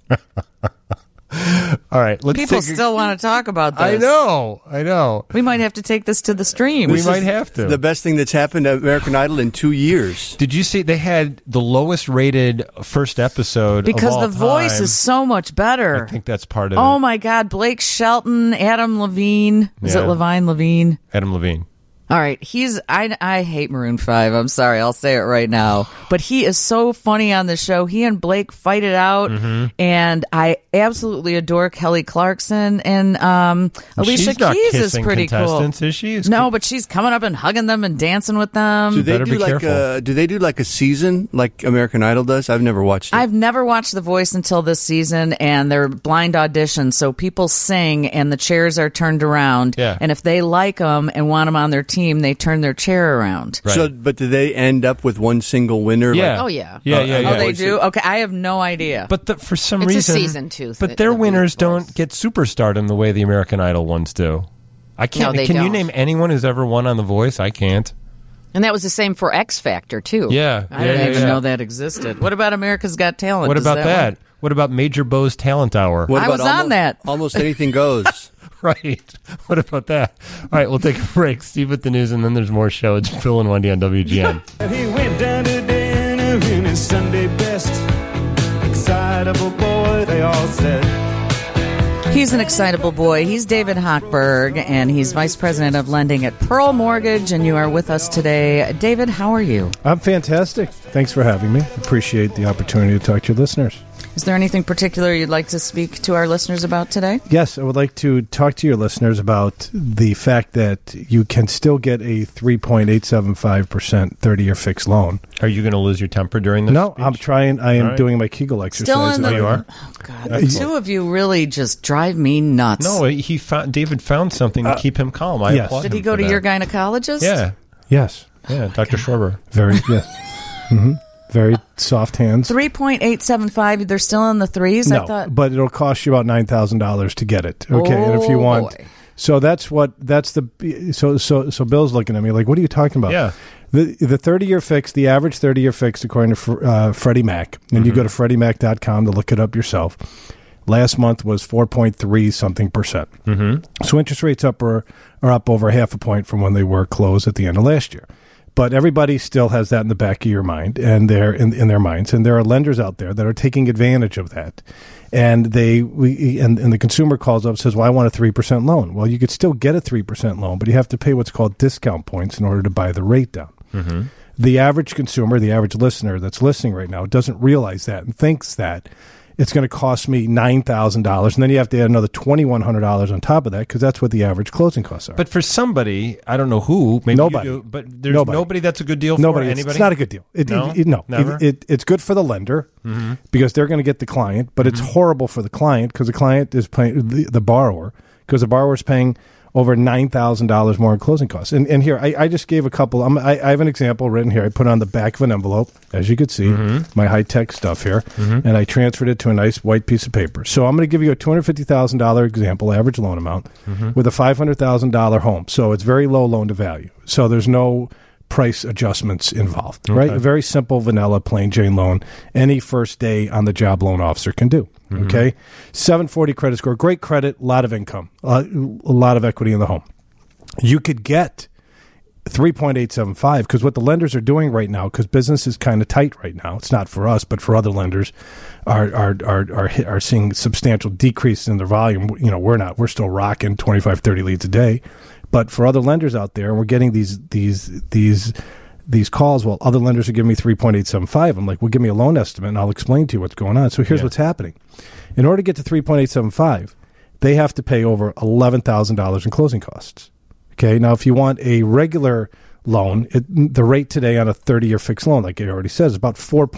All right. Let's People take a- still want to talk about this. I know. We might have to take this to the stream. We might have to. The best thing that's happened to American Idol in 2 years. Did you see they had the lowest rated first episode because of all the voice time. is so much better. I think that's part of Oh it. my God, Blake Shelton, Adam Levine. Is Yeah. it Levine? Adam Levine. All right, I hate Maroon 5. I'm sorry, I'll say it right now. But he is so funny on the show. He and Blake fight it out, and I absolutely adore Kelly Clarkson, and Alicia She's not Keys is kissing pretty cool. contestants, is she? No, but she's coming up and hugging them and dancing with them. Do they better do be like careful. do they do like a season like American Idol does? I've never watched it. I've never watched The Voice until this season, and they're blind auditions, so people sing, and the chairs are turned around. Yeah. And if they like them and want them on their team, they turn their chair around. Right. So, but do they end up with one single winner? Yeah. Oh, yeah. Yeah. Oh, they do? Okay, I have no idea. But for some It's a reason, season, too, But that their the winners Voice. don't get superstardom the way the American Idol ones do. I can't. No, they can you don't. name anyone who's ever won on The Voice? I can't. And that was the same for X Factor, too. Yeah. I didn't even know that existed. What about America's Got Talent? What Does about that? one- What about Major Bo's Talent Hour? What I about was on that. Almost anything goes. Right. What about that? All right, we'll take a break. Steve with the news, and then there's more show. It's Phil and Wendy on WGN. He went down to dinner in his Sunday best. Excitable boy, they all said. He's an excitable boy. He's David Hochberg, and he's Vice President of Lending at Pearl Mortgage, and you are with us today. David, how are you? I'm fantastic. Thanks for having me. Appreciate the opportunity to talk to your listeners. Is there anything particular you'd like to speak to our listeners about today? Yes, I would like to talk to your listeners about the fact that you can still get a 3.875% 30-year fixed loan. Are you going to lose your temper during this? No, speech? I'm trying. I am All right. doing my Kegel exercise. Still in the... you are? Oh, God. The two of you really just drive me nuts. No, David found something to keep him calm. I yes. applaud Did him he go for to that. your gynecologist? Yeah, Yes. yeah, Dr. Schwarber. Very, yes. Mm-hmm. Very soft hands. 3.875. They're still in the threes? No, I thought. but it'll cost you about $9,000 to get it. Okay, and if you Oh, want... boy. So that's the... So Bill's looking at me like, what are you talking about? Yeah. The 30-year fix, the average 30-year fix, according to Freddie Mac, and you go to FreddieMac.com to look it up yourself, Last month was 4.3 something percent. Mm-hmm. So interest rates are up over half a point from when they were closed at the end of last year. But everybody still has that in the back of your mind, and they're in their minds. And there are lenders out there that are taking advantage of that. And and the consumer calls up and says, well, I want a 3% loan. Well, you could still get a 3% loan, but you have to pay what's called discount points in order to buy the rate down. Mm-hmm. The average consumer, the average listener that's listening right now doesn't realize that and thinks that it's going to cost me $9,000, and then you have to add another $2,100 on top of that because that's what the average closing costs are. But for somebody, I don't know who, maybe nobody. You do, but there's nobody that's a good deal for nobody. Anybody? It's not a good deal. No? Never? It's good for the lender because they're going to get the client, but it's horrible for the client because the client is paying the borrower because the borrower is paying over $9,000 more in closing costs. And here, I just gave a couple. I have an example written here. I put on the back of an envelope, as you could see, my high-tech stuff here, and I transferred it to a nice white piece of paper. So I'm going to give you a $250,000 example, average loan amount, with a $500,000 home. So it's very low loan-to-value. So there's no price adjustments involved, right? A very simple, vanilla, plain Jane loan any first day on the job loan officer can do. Okay, 740 credit score, great credit, a lot of income, a lot of equity in the home. You could get 3.875 because what the lenders are doing right now, because business is kind of tight right now. It's not for us, but for other lenders, are seeing substantial decrease in their volume. You know, we're still rocking 25, 30 leads a day, but for other lenders out there, we're getting these calls. Well, other lenders are giving me 3.875. I'm like, well, give me a loan estimate and I'll explain to you what's going on. So here's what's happening. In order to get to 3.875, they have to pay over $11,000 in closing costs. Okay. Now, if you want a regular loan, the rate today on a 30-year fixed loan, like it already says, is about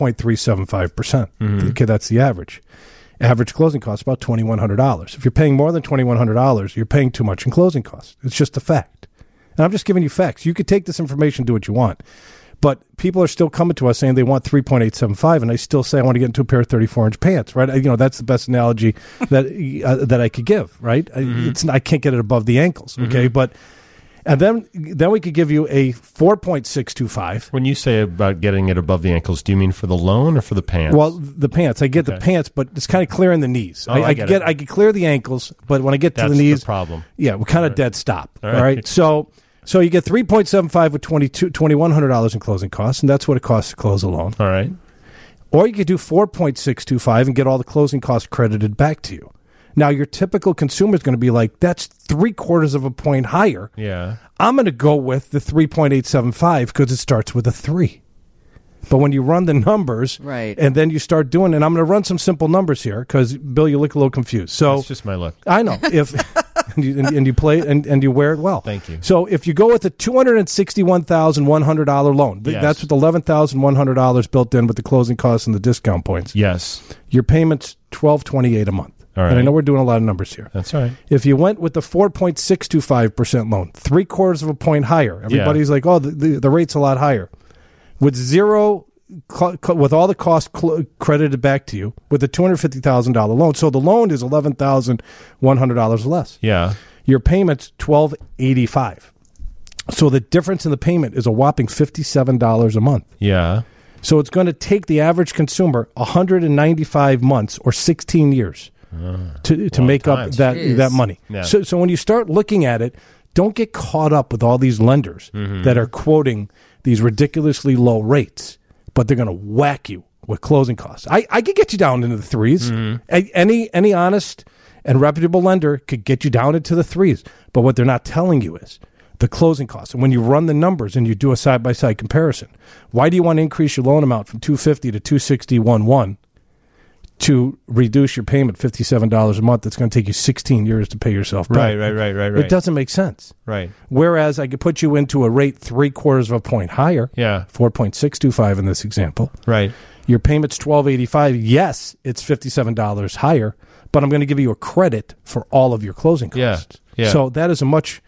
4.375%. Okay. That's the average. Average closing cost about $2,100. If you're paying more than $2,100, you're paying too much in closing costs. It's just a fact. And I'm just giving you facts. You could take this information, do what you want. But people are still coming to us saying they want 3.875, and I still say I want to get into a pair of 34-inch pants, right? That's the best analogy that I could give, right? I can't get it above the ankles, okay? But and then we could give you a 4.625. When you say about getting it above the ankles, do you mean for the loan or for the pants? Well, the pants. I get the pants, but it's kind of clearing the knees. I can clear the ankles, but when I get to the knees, that's the problem. Yeah, we're kind of dead stop. All right. So you get 3.75 with $2,100 in closing costs, and that's what it costs to close a loan. All right. Or you could do 4.625 and get all the closing costs credited back to you. Now, your typical consumer is going to be like, that's 0.75 of a point higher. Yeah. I'm going to go with the 3.875 because it starts with a 3. But when you run the numbers, right, and then you start doing, and I'm going to run some simple numbers here because, Bill, you look a little confused. So it's just my look. I know. And you play and you wear it well. Thank you. So if you go with a $261,100 loan, that's with $11,100 built in with the closing costs and the discount points. Yes. Your payment's $1,228 a month. All right. And I know we're doing a lot of numbers here. That's all right. If you went with the 4.625% loan, 0.75 of a point higher, everybody's like, oh, the rate's a lot higher. With with all the costs credited back to you, with a $250,000 loan. So the loan is $11,100 less. Yeah. Your payment's $1,285. So the difference in the payment is a whopping $57 a month. Yeah. So it's going to take the average consumer 195 months or 16 years to make up that money. Yeah. So when you start looking at it, don't get caught up with all these lenders that are quoting these ridiculously low rates, but they're going to whack you with closing costs. I could get you down into the 3s. Any honest and reputable lender could get you down into the 3s. But what they're not telling you is the closing costs. And when you run the numbers and you do a side-by-side comparison, why do you want to increase your loan amount from $250 to $261.1 to reduce your payment $57 a month? That's going to take you 16 years to pay yourself back. Right. It doesn't make sense. Right. Whereas I could put you into a rate 0.75 of a point higher. Yeah. 4.625 in this example. Right. Your payment's $1,285. Yes, it's $57 higher, but I'm going to give you a credit for all of your closing costs. Yeah. So that is a much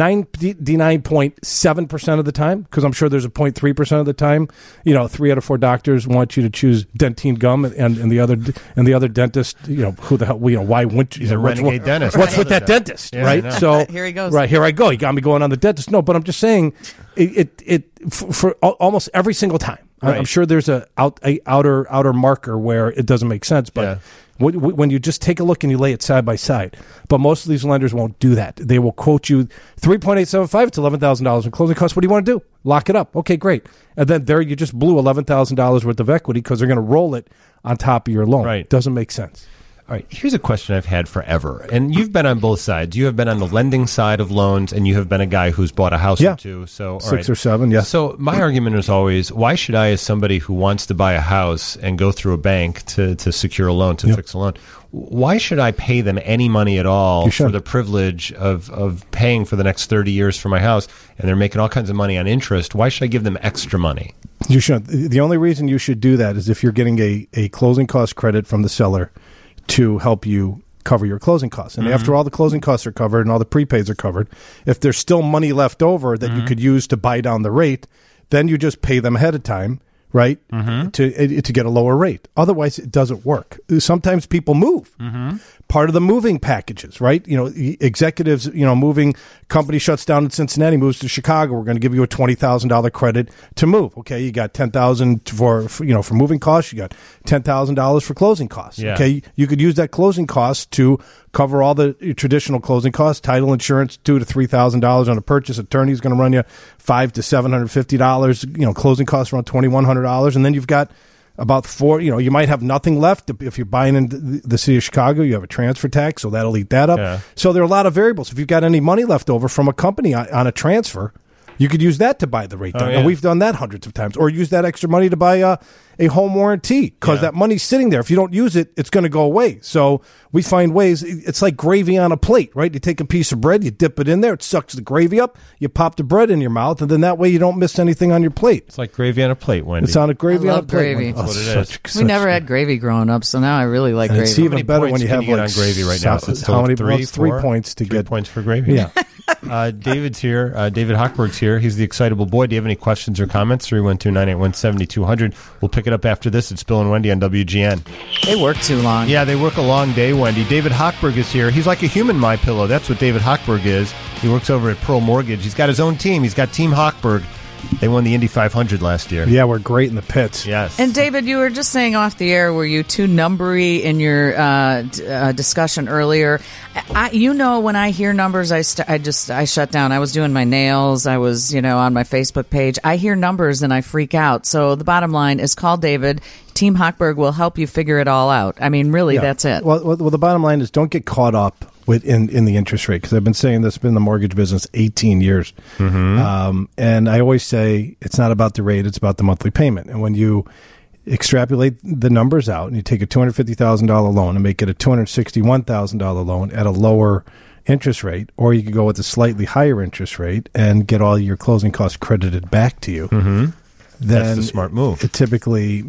99.7% of the time, because I'm sure there's a 0.3% of the time, 3 out of 4 doctors want you to choose Dentine gum, and the other dentist, who the hell, why wouldn't you? He's a renegade dentist. What's with that dentist, right? So here he goes. Right, here I go. He got me going on the dentist. No, but I'm just saying, it for almost every single time, I'm sure there's a outer marker where it doesn't make sense, but when you just take a look and you lay it side by side, but most of these lenders won't do that. They will quote you 3.875. It's $11,000 in closing costs. What do you want to do? Lock it up. Okay, great. And then there you just blew $11,000 worth of equity because they're going to roll it on top of your loan. Right. Doesn't make sense. All right, here's a question I've had forever, and you've been on both sides. You have been on the lending side of loans, and you have been a guy who's bought a house or two. So, all 6 or 7, yeah. So my argument is always, why should I, as somebody who wants to buy a house and go through a bank to secure a loan, to fix a loan, why should I pay them any money at all for the privilege of paying for the next 30 years for my house, and they're making all kinds of money on interest? Why should I give them extra money? You should. The only reason you should do that is if you're getting a closing cost credit from the seller to help you cover your closing costs. And after all the closing costs are covered and all the prepaids are covered, if there's still money left over that you could use to buy down the rate, then you just pay them ahead of time, right, to get a lower rate. Otherwise, it doesn't work. Sometimes people move. Part of the moving packages, right? You know, executives, moving company shuts down in Cincinnati, moves to Chicago. We're going to give you a $20,000 credit to move. Okay, you got $10,000 for moving costs. You got $10,000 for closing costs. Yeah. Okay, you could use that closing cost to cover all the traditional closing costs, title insurance, $2,000 to $3,000 on a purchase. Attorney's going to run you $500 to $750. Closing costs around $2,100, and then you've got about you might have nothing left. If you're buying in the city of Chicago, you have a transfer tax, so that'll eat that up. Yeah. So there are a lot of variables. If you've got any money left over from a company on a transfer, you could use that to buy the rate down. And we've done that hundreds of times. Or use that extra money to buy a home warranty because that money's sitting there. If you don't use it, it's going to go away. So we find ways. It's like gravy on a plate, right? You take a piece of bread, you dip it in there, it sucks the gravy up, you pop the bread in your mouth, and then that way you don't miss anything on your plate. It's like gravy on a plate, Wendy. It's on a gravy I on a love plate. gravy. Oh, That's what it is. We never had gravy growing up, so now I really like And gravy. it's even better when you have on gravy right now. So it's how many? three, It's 3 4? points to 3 get points for gravy. Yeah. David's here. David Hochberg's here. He's the excitable boy. Do you have any questions or comments? 312-981-7200. We'll pick it up after this. It's Bill and Wendy on WGN. They work too long. Yeah, they work a long day, Wendy. David Hochberg is here. He's like a human MyPillow. That's what David Hochberg is. He works over at Pearl Mortgage. He's got his own team. He's got Team Hochberg. They won the Indy 500 last year. Yeah, we're great in the pits. Yes. And David, you were just saying off the air, were you too numbery in your discussion earlier? When I hear numbers, I shut down. I was doing my nails. I was, on my Facebook page. I hear numbers and I freak out. So the bottom line is call David. Team Hochberg will help you figure it all out. I mean, really, that's it. Well, the bottom line is don't get caught up in the interest rate, because I've been saying this, been in the mortgage business 18 years. And I always say it's not about the rate, it's about the monthly payment. And when you extrapolate the numbers out and you take a $250,000 loan and make it a $261,000 loan at a lower interest rate, or you could go with a slightly higher interest rate and get all your closing costs credited back to you. Then that's the smart move. It's typically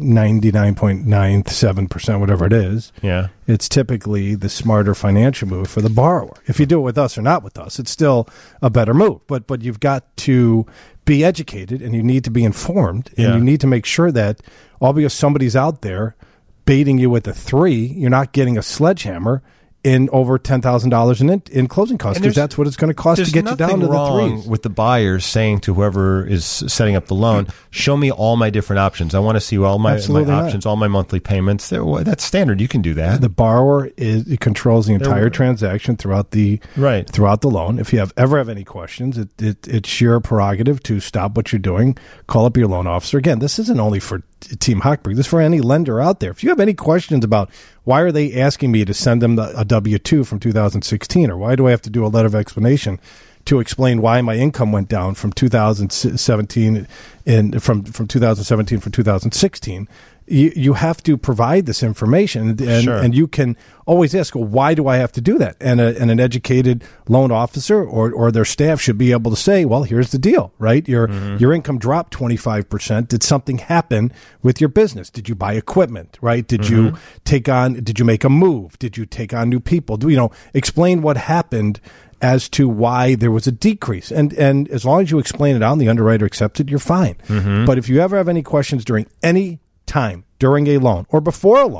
99.97%, whatever it is. Yeah. It's typically the smarter financial move for the borrower. If you do it with us or not with us, it's still a better move. But you've got to be educated and you need to be informed, and you need to make sure that all because somebody's out there baiting you with a 3, you're not getting a sledgehammer in over $10,000 in closing costs, because that's what it's going to cost to get you down to the 3s. With the buyers saying to whoever is setting up the loan, show me all my different options. I want to see all my options, all my monthly payments. That's standard. You can do that. The borrower controls the entire transaction throughout the loan. If you ever have any questions, it's your prerogative to stop what you're doing, call up your loan officer. Again, this isn't only for Team Hochberg. This is for any lender out there. If you have any questions about why are they asking me to send them a W-2 from 2016, or why do I have to do a letter of explanation to explain why my income went down from 2017 from 2017 from 2016, you have to provide this information, and you can always ask, well, why do I have to do that? And an educated loan officer or their staff should be able to say, well, here's the deal, right? Your income dropped 25%. Did something happen with your business? Did you buy equipment, right? Did you make a move? Did you take on new people? Explain what happened as to why there was a decrease. And as long as you explain it out and the underwriter accepts it, you're fine. But if you ever have any questions during any time during a loan or before a loan,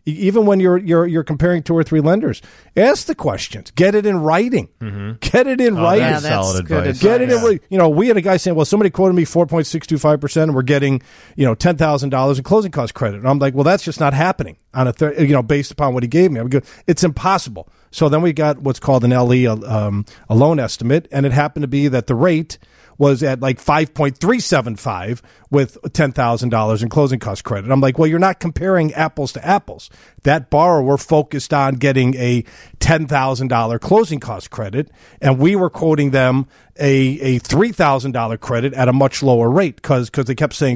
Even when you're comparing 2 or 3 lenders, ask the questions. Get it in writing. Get it in writing. That is solid advice. Get it in. We had a guy saying, well, somebody quoted me 4.625%, and we're getting $10,000 in closing cost credit. And I'm like, well, that's just not happening on a based upon what he gave me. It's impossible. So then we got what's called an LE, a loan estimate, and it happened to be that the rate was at like 5.375 with $10,000 in closing cost credit. I'm like, well, you're not comparing apples to apples. That borrower focused on getting a $10,000 closing cost credit, and we were quoting them a $3,000 credit at a much lower rate because they kept saying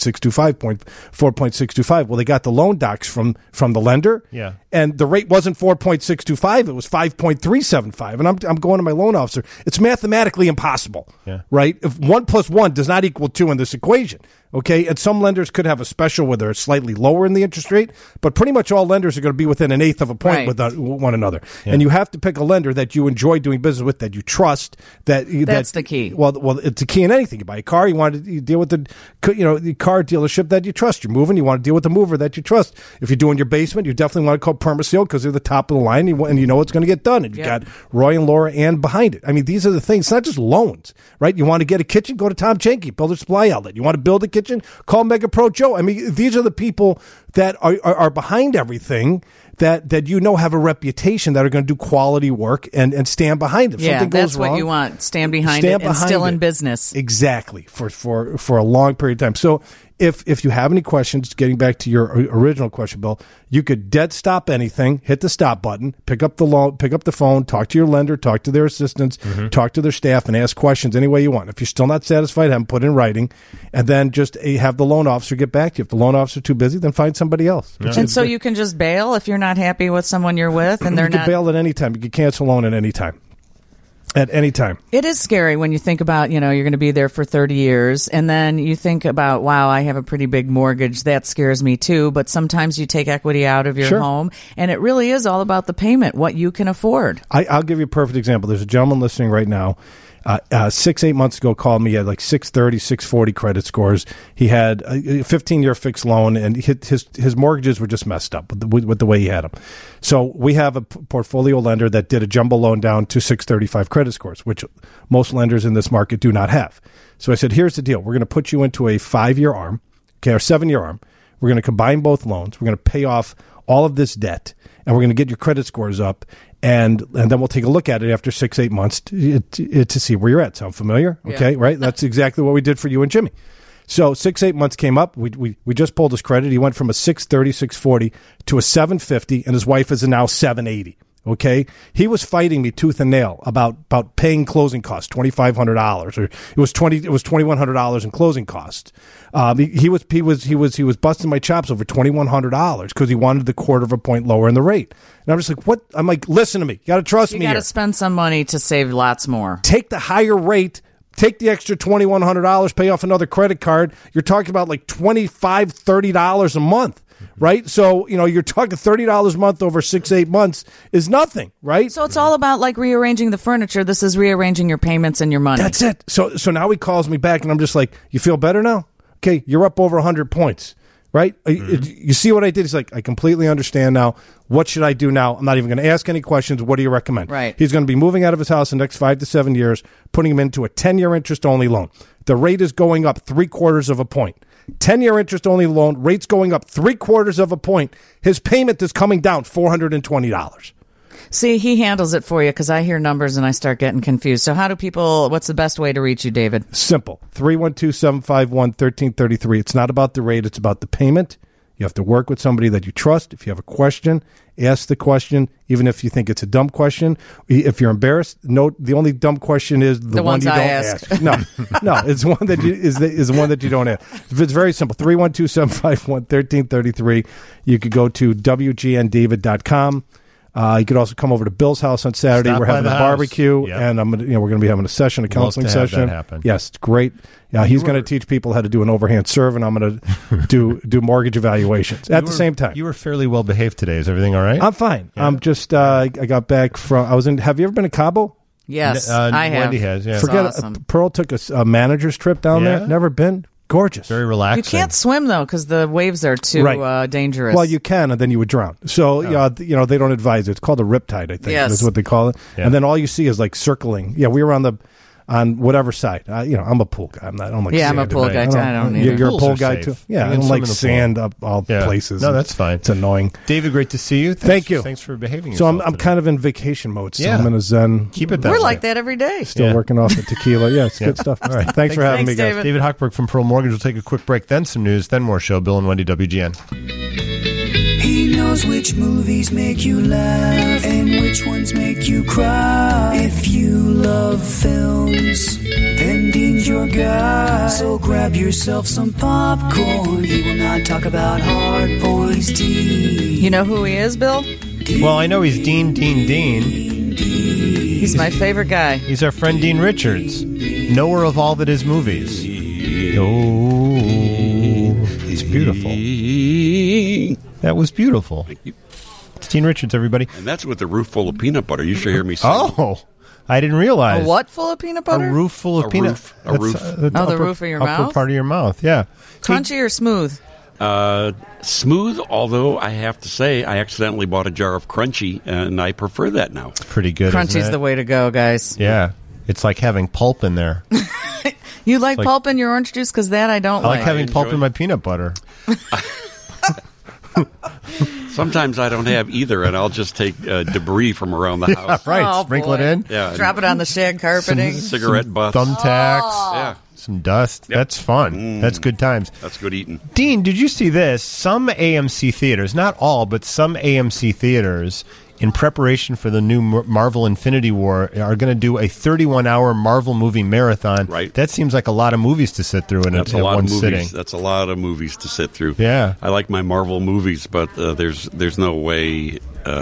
4.625. Well, they got the loan docs from the lender, and the rate wasn't 4.625; it was 5.375. And I'm going to my loan officer. It's mathematically impossible, right? If 1 + 1 does not equal 2 in this equation. Okay, and some lenders could have a special where they're slightly lower in the interest rate, but pretty much all lenders are going to be within 1/8 of a point with one another. Yeah. And you have to pick a lender that you enjoy doing business with, that you trust. That's the key. Well, it's the key in anything. You buy a car, you want to deal with the car dealership that you trust. You're moving, you want to deal with the mover that you trust. If you're doing your basement, you definitely want to call Permaseal because they're the top of the line, and you know it's going to get done. And you got Roy and Laura Ann behind it. I mean, these are the things. It's not just loans, right? You want to get a kitchen, go to Tom Jenke, Builder Supply Outlet. You want to build a kitchen, call Mega Pro Joe. I mean, these are the people that are behind everything that have a reputation, that are going to do quality work and stand behind it. If something goes that's wrong, what you want. Stand behind it and still in business. Exactly. For a long period of time. So if you have any questions, getting back to your original question, Bill, you could dead stop anything, hit the stop button, pick up the phone, talk to your lender, talk to their assistants, talk to their staff, and ask questions any way you want. If you're still not satisfied, have them put in writing, and then just have the loan officer get back to you. If the loan officer's too busy, then find somebody else. Yeah. And so you can just bail if you're not happy with someone you're with, and you can bail at any time. You can cancel a loan at any time. At any time. It is scary when you think about, you're going to be there for 30 years, and then you think about, wow, I have a pretty big mortgage. That scares me too. But sometimes you take equity out of your home, and it really is all about the payment, what you can afford. I'll give you a perfect example. There's a gentleman listening right now. 6-8 months ago, called me. He had like 630, 640 credit scores. He had a 15-year fixed loan, and his mortgages were just messed up with the way he had them. So we have a portfolio lender that did a jumbo loan down to 635 credit scores, which most lenders in this market do not have. So I said, here's the deal. We're going to put you into a 5-year arm, or 7-year arm. We're going to combine both loans. We're going to pay off all of this debt, and we're going to get your credit scores up. And then we'll take a look at it after 6-8 months to see where you're at. Sound familiar? Okay, right? That's exactly what we did for you and Jimmy. So 6-8 months came up. We just pulled his credit. He went from a 630, 640 to a 750, and his wife is now 780. Okay, he was fighting me tooth and nail about paying closing costs, $2,500, or it was $2,100 in closing costs. He was busting my chops over $2,100 because he wanted the 1/4 point lower in the rate. And I'm just like, what? I'm like, listen to me. You got to trust me. You got to spend some money to save lots more. Take the higher rate. Take the extra $2,100. Pay off another credit card. You're talking about like $25, $30 a month. Right? So, you're talking $30 a month over 6-8 months is nothing, right? So it's all about like rearranging the furniture. This is rearranging your payments and your money. That's it. So now he calls me back and I'm just like, you feel better now? Okay, you're up over 100 points, right? You see what I did? He's like, I completely understand now. What should I do now? I'm not even going to ask any questions. What do you recommend? Right. He's going to be moving out of his house in the next 5 to 7 years, putting him into a 10-year interest-only loan. The rate is going up 3/4 of a point. 10-year interest-only loan, rates going up 3/4 of a point. His payment is coming down $420. See, he handles it for you because I hear numbers and I start getting confused. So what's the best way to reach you, David? Simple. 312-751-1333. It's not about the rate. It's about the payment. You have to work with somebody that you trust. If you have a question, ask the question, even if you think it's a dumb question. If you're embarrassed, note the only dumb question is the one you don't ask. No, it's one that is the one that you don't ask. It's very simple. 312-751-1333. You could go to WGNDavid.com. You could also come over to Bill's house on Saturday. We're having a barbecue, and we're going to be having a session, a counseling session. That happen. Yes, it's great. Yeah, he's going to teach people how to do an overhand serve, and I'm going to do mortgage evaluations at the same time. You were fairly well behaved today. Is everything all right? I'm fine. Yeah. I'm just I got back from. Have you ever been to Cabo? Yes, I have. Wendy has. Yeah, Awesome. Pearl took a manager's trip down there. Never been. Gorgeous. Very You relaxing. can't swim though because the waves are too dangerous. Well, you can, and then you would drown. So, they don't advise it. It's called a riptide, I think. Yes. That's what they call it. Yeah. And then all you see is like circling. Yeah, we were on whatever side. I'm a pool guy. I don't like sand. I'm a pool guy too. I don't either. You're a Pools pool are guy safe. too. You Yeah, can I don't swim like in the pool. sand up all Yeah. places. No, that's fine. It's annoying. David, great to see you. Thank you. Thanks for behaving So yourself. I'm kind of in vacation mode. So Yeah. I'm in a zen. Keep it that We're way. like that every day. Still Yeah. working off the tequila. Yeah, it's good stuff. All right. Thanks for having me, Thanks, guys. David. David Hochberg from Pearl Mortgage. We'll take a quick break, then some news, then more show. Bill and Wendy, WGN. He knows which movies make you laugh and which ones make you cry. If you love films, then Dean's your guy. So grab yourself some popcorn. He will not talk about hard points, Dean. You know who he is, Bill? Well, I know he's Dean. He's my favorite guy. He's our friend Dean Richards, knower of all that is movies. Oh, it's beautiful. That was beautiful. Thank you. It's Dean Richards, everybody. And that's with the roof full of peanut butter. You should hear me sing. Oh, I didn't realize. A what full of peanut butter? A roof full of A peanut. roof. A roof. The roof of your upper mouth? part of your mouth. Yeah. Crunchy or smooth? Smooth, although I have to say I accidentally bought a jar of Crunchy, and I prefer that now. Pretty good. Crunchy's isn't it? the way to go, guys. Yeah. It's like having pulp in there. You like like- pulp in your orange juice? Because that I don't I like like. having pulp enjoy in my peanut butter. Sometimes I don't have either, and I'll just take debris from around the house. Right. Oh, Sprinkle boy. it in. Yeah, Drop it on the shag carpeting. cigarette butts. Thumbtacks. Yeah, Some dust. Yep. That's fun. That's good times. that's good eating. Dean, did you see this? Some AMC theaters, not all, but some AMC theaters, in preparation for the new Marvel Infinity War, are going to do a 31-hour Marvel movie marathon. Right. That seems like a lot of movies to sit through in That's a in lot one of movies. sitting. That's a lot of movies to sit through. Yeah. I like my Marvel movies, but there's no way.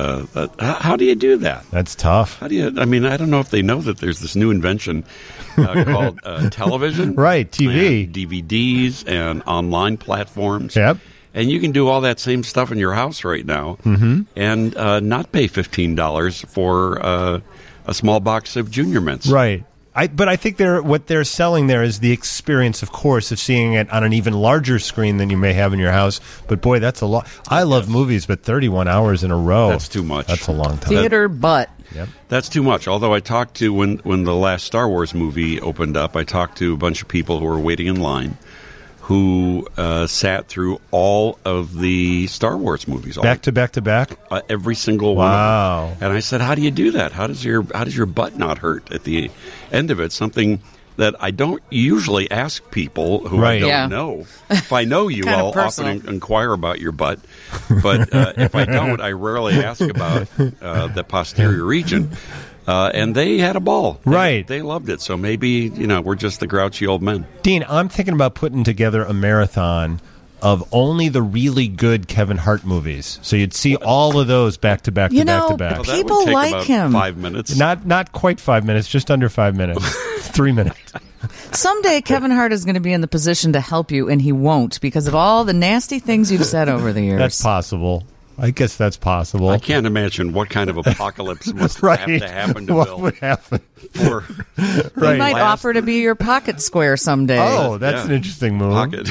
How do you do that? That's tough. How do you? I mean, I don't know if they know that there's this new invention called television, Right, TV. and DVDs, and online platforms. Yep. And you can do all that same stuff in your house right now, and not pay $15 for a small box of Junior Mints. Right. But I think what they're selling there is the experience, of course, of seeing it on an even larger screen than you may have in your house. But boy, that's a lot. I love movies, but 31 hours in a row. That's too much. That's a long time. Theater butt. Yep. That's too much. Although I talked to, when the last Star Wars movie opened up, I talked to a bunch of people who were waiting in line who sat through all of the Star Wars movies. Back to back to back? Every single one Wow. of them. And I said, how do you do that? How does your butt not hurt at the end of it? Something that I don't usually ask people who Right. I don't Yeah. know. If I know you, Kind of I'll personal. often inquire about your butt. But if I don't, I rarely ask about the posterior region. And they had a ball. Right. They loved it. So maybe, we're just the grouchy old men. Dean, I'm thinking about putting together a marathon of only the really good Kevin Hart movies. So you'd see all of those back to back to You back know, to back. Well, that People would take like about him. 5 minutes. Not quite 5 minutes, just under 5 minutes. 3 minutes. Someday Kevin Hart is going to be in the position to help you, and he won't because of all the nasty things you've said over the years. That's possible. I guess that's possible. I can't imagine what kind of apocalypse must Right. have to happen to What Bill would happen? for He Right. might Last- offer to be your pocket square someday. Oh, that's Yeah. an interesting move. pocket.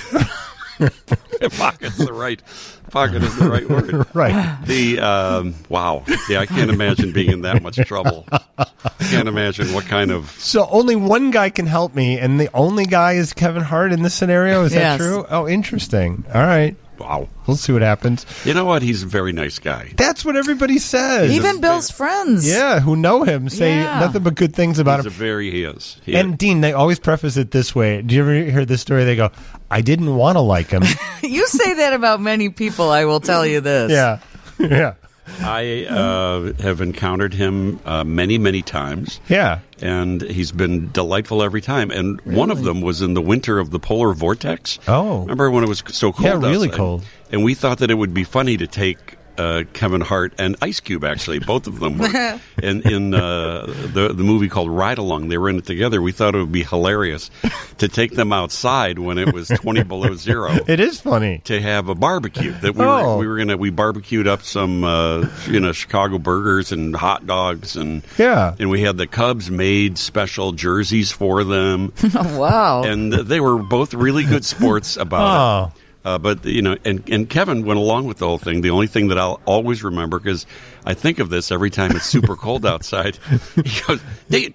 Pocket's the right. Pocket is the right word. Right. The wow. Yeah, I can't imagine being in that much trouble. I can't imagine what kind of. So only one guy can help me, and the only guy is Kevin Hart in this scenario? Is Yes. that true? Oh, interesting. All right. Wow. We'll see what happens. You know what? He's a very nice guy. That's what everybody says. Even Bill's friends. Yeah, who know him say Yeah. nothing but good things about him. He is. And Dean, they always preface it this way. Do you ever hear this story? They go, I didn't want to like him. You say that about many people, I will tell you this. Yeah. Yeah. I have encountered him many, many times. Yeah. And he's been delightful every time. And one of them was in the winter of the polar vortex. Oh. Remember when it was so cold Yeah, really outside? cold. And we thought that it would be funny to take Kevin Hart and Ice Cube, actually. Both of them were in the movie called Ride Along. They were in it together. We thought it would be hilarious to take them outside when it was 20 below zero. It is funny to have a barbecue. That we barbecued up some Chicago burgers and hot dogs, and we had the Cubs made special jerseys for them. Wow! And they were both really good sports about it. But, and Kevin went along with the whole thing. The only thing that I'll always remember, because I think of this every time it's super cold outside, he goes, Dean,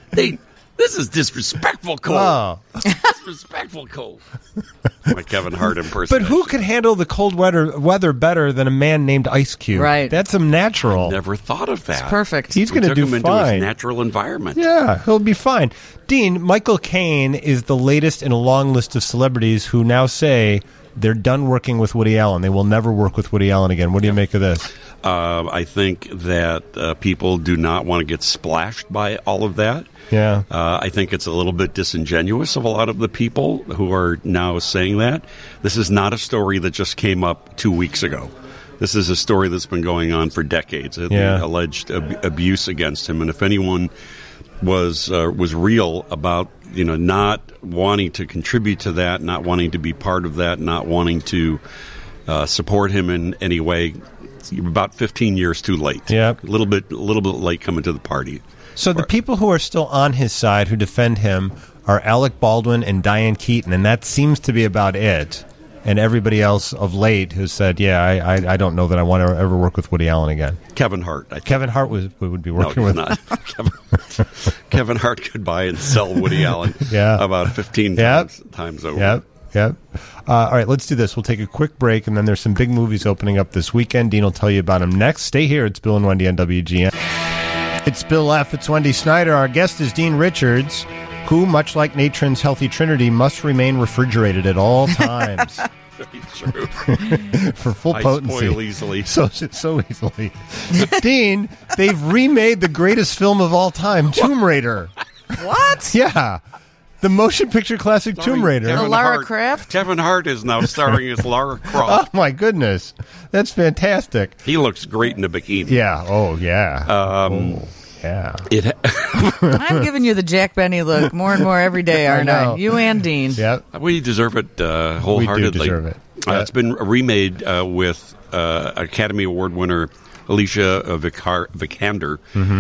this is disrespectful cold. Oh. Disrespectful cold. My Kevin Hart impersonation. But who could handle the cold weather better than a man named Ice Cube? Right. That's natural. Never thought of that. It's perfect. He's going to do him fine. Into his natural environment. Yeah, he'll be fine. Dean, Michael Caine is the latest in a long list of celebrities who now say they're done working with Woody Allen. They will never work with Woody Allen again. What do you make of this? I think that people do not want to get splashed by all of that. Yeah. I think it's a little bit disingenuous of a lot of the people who are now saying that. This is not a story that just came up 2 weeks ago. This is a story that's been going on for decades. The alleged abuse against him. And if anyone was real about not wanting to contribute to that, not wanting to be part of that, not wanting to support him in any way, about 15 years too late. Yeah, a little bit late coming to the party. So the people who are still on his side who defend him are Alec Baldwin and Diane Keaton, and that seems to be about it. And everybody else of late who said, I don't know that I want to ever work with Woody Allen again. Kevin Hart. Kevin Hart would be working with. Not. Kevin Hart could buy and sell Woody Allen about 15 times over. Yep. All right, let's do this. We'll take a quick break, and then there's some big movies opening up this weekend. Dean will tell you about them next. Stay here. It's Bill and Wendy on WGN. It's Bill F. It's Wendy Snyder. Our guest is Dean Richards, who, much like Natron's Healthy Trinity, must remain refrigerated at all times. Very true. For full I potency. spoil easily. So easily. Dean, they've remade the greatest film of all time, Tomb Raider. What? Yeah. The motion picture classic Tomb Raider. Lara Croft? Kevin Hart is now starring as Lara Croft. Oh, my goodness. That's fantastic. He looks great in a bikini. Yeah. Oh, yeah. Yeah. I'm giving you the Jack Benny look more and more every day, aren't I? You and Dean. Yep. We deserve it wholeheartedly. We do deserve it. It's been remade with Academy Award winner Alicia Vikander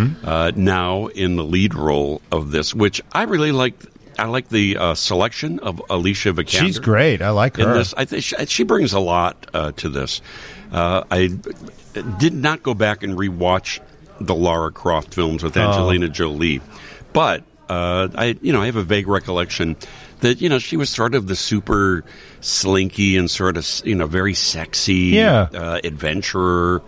now in the lead role of this, which I really like. I like the selection of Alicia Vikander. She's great. I like her. In this, I think she brings a lot to this. I did not go back and rewatch the Lara Croft films with Angelina Jolie, but I have a vague recollection that she was sort of the super slinky and sort of very sexy adventurer.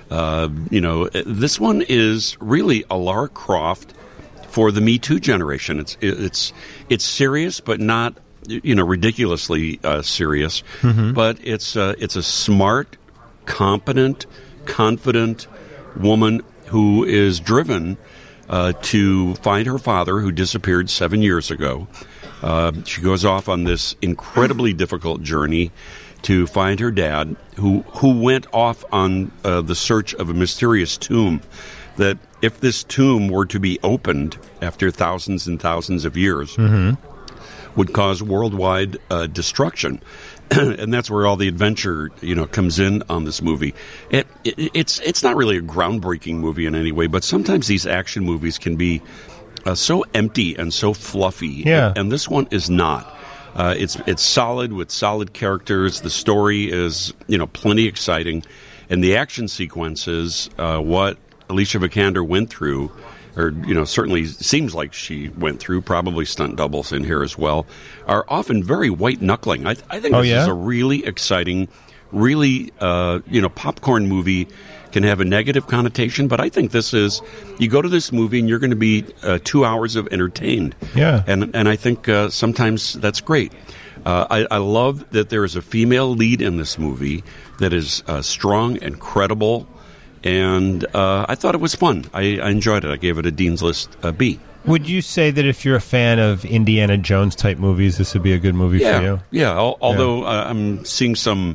This one is really a Lara Croft for the Me Too generation. It's serious, but not ridiculously serious. But it's a smart, competent, confident woman who is driven to find her father, who disappeared 7 years ago. She goes off on this incredibly difficult journey to find her dad, who went off on the search of a mysterious tomb that, if this tomb were to be opened after thousands and thousands of years, would cause worldwide destruction. And that's where all the adventure, comes in on this movie. It's not really a groundbreaking movie in any way, but sometimes these action movies can be so empty and so fluffy. Yeah. And this one is not. It's solid with solid characters. The story is, plenty exciting. And the action sequences, what Alicia Vikander went through, or certainly seems like she went through, probably stunt doubles in here as well, are often very white knuckling. I think this is a really exciting, really popcorn movie. Can have a negative connotation, but I think this is, you go to this movie and you're going to be 2 hours of entertained. Yeah, and I think sometimes that's great. I love that there is a female lead in this movie that is strong and credible. And I thought it was fun. I enjoyed it. I gave it a Dean's List B. Would you say that if you're a fan of Indiana Jones type movies, this would be a good movie for you? Yeah, although I'm seeing some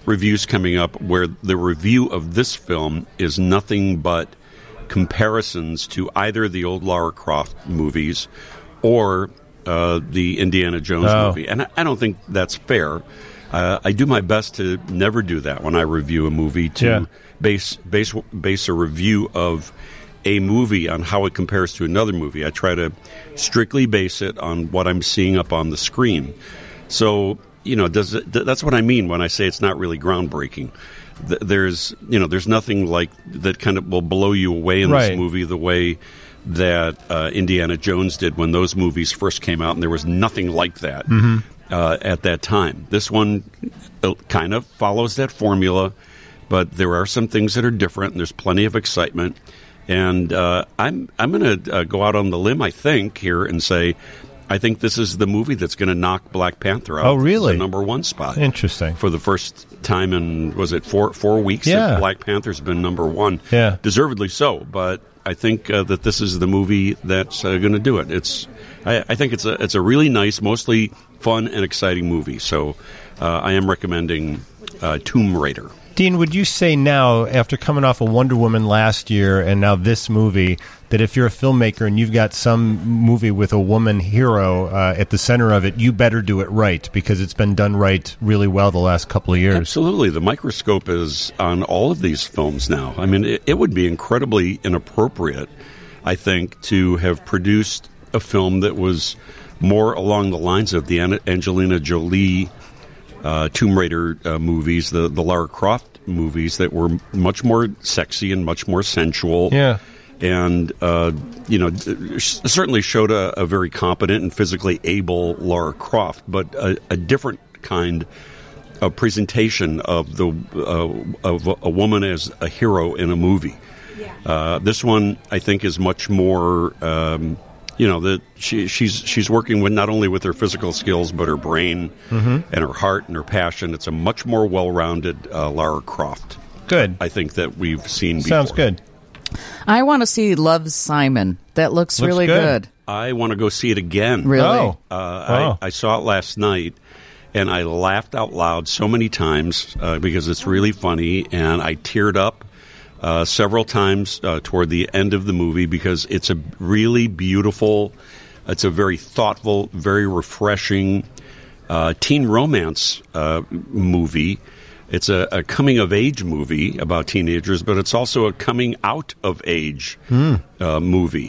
reviews coming up where the review of this film is nothing but comparisons to either the old Lara Croft movies or the Indiana Jones movie. And I don't think that's fair. I do my best to never do that when I review a movie, to base a review of a movie on how it compares to another movie. I try to strictly base it on what I'm seeing up on the screen. So, that's what I mean when I say it's not really groundbreaking. There's nothing like that kind of will blow you away in this movie the way that Indiana Jones did when those movies first came out, and there was nothing like that at that time. This one kind of follows that formula, but there are some things that are different, and there's plenty of excitement. And I'm going to go out on the limb, I think, here and say I think this is the movie that's going to knock Black Panther out. Oh, really? The number one spot. Interesting. For the first time in, was it four weeks that Black Panther's been number one? Yeah. Deservedly so, but I think that this is the movie that's going to do it. I think it's a really nice, mostly fun and exciting movie. So I am recommending Tomb Raider. Dean, would you say now, after coming off of Wonder Woman last year and now this movie, that if you're a filmmaker and you've got some movie with a woman hero at the center of it, you better do it right because it's been done right really well the last couple of years? Absolutely. The microscope is on all of these films now. I mean, it would be incredibly inappropriate, I think, to have produced a film that was more along the lines of the Angelina Jolie Tomb Raider movies, the Lara Croft movies that were much more sexy and much more sensual. Yeah. And, certainly showed a very competent and physically able Lara Croft, but a different kind of presentation of a woman as a hero in a movie. Yeah. This one, I think, is much more... that she's working with not only with her physical skills but her brain and her heart and her passion. It's a much more well-rounded Lara Croft. Good. I think that we've seen before. Sounds good. I want to see Love, Simon. That looks really good. I want to go see it again. Really? Oh. Wow. I saw it last night, and I laughed out loud so many times because it's really funny, and I teared up several times toward the end of the movie because it's a really beautiful, it's a very thoughtful, very refreshing teen romance movie. It's a coming-of-age movie about teenagers, but it's also a coming-out-of-age movie.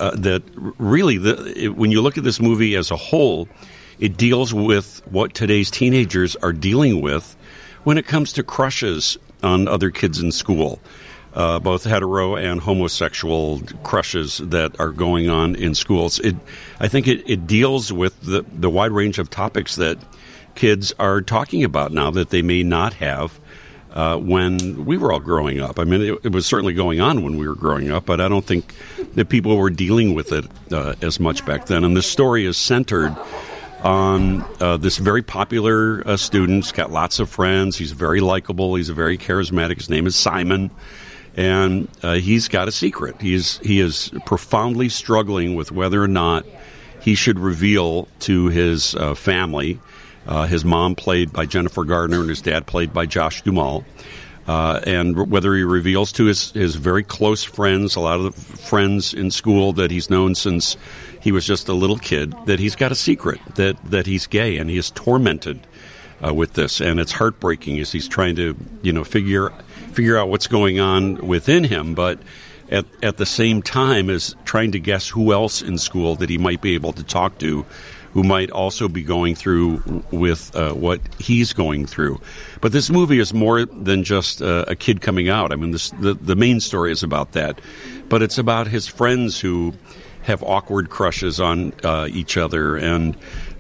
When you look at this movie as a whole, it deals with what today's teenagers are dealing with when it comes to crushes on other kids in school. Both hetero and homosexual crushes that are going on in schools. I think it deals with the wide range of topics that kids are talking about now that they may not have when we were all growing up. I mean, it was certainly going on when we were growing up, but I don't think that people were dealing with it as much back then. And this story is centered on this very popular student. He's got lots of friends. He's very likable. He's very charismatic. His name is Simon. And he's got a secret. He is profoundly struggling with whether or not he should reveal to his family, his mom played by Jennifer Gardner and his dad played by Josh Duhamel, and whether he reveals to his very close friends, a lot of the friends in school that he's known since he was just a little kid, that he's got a secret, that he's gay, and he is tormented with this. And it's heartbreaking as he's trying to figure out what's going on within him, but at the same time is trying to guess who else in school that he might be able to talk to who might also be going through with what he's going through. But this movie is more than just a kid coming out. I mean, the main story is about that, but it's about his friends who have awkward crushes on each other and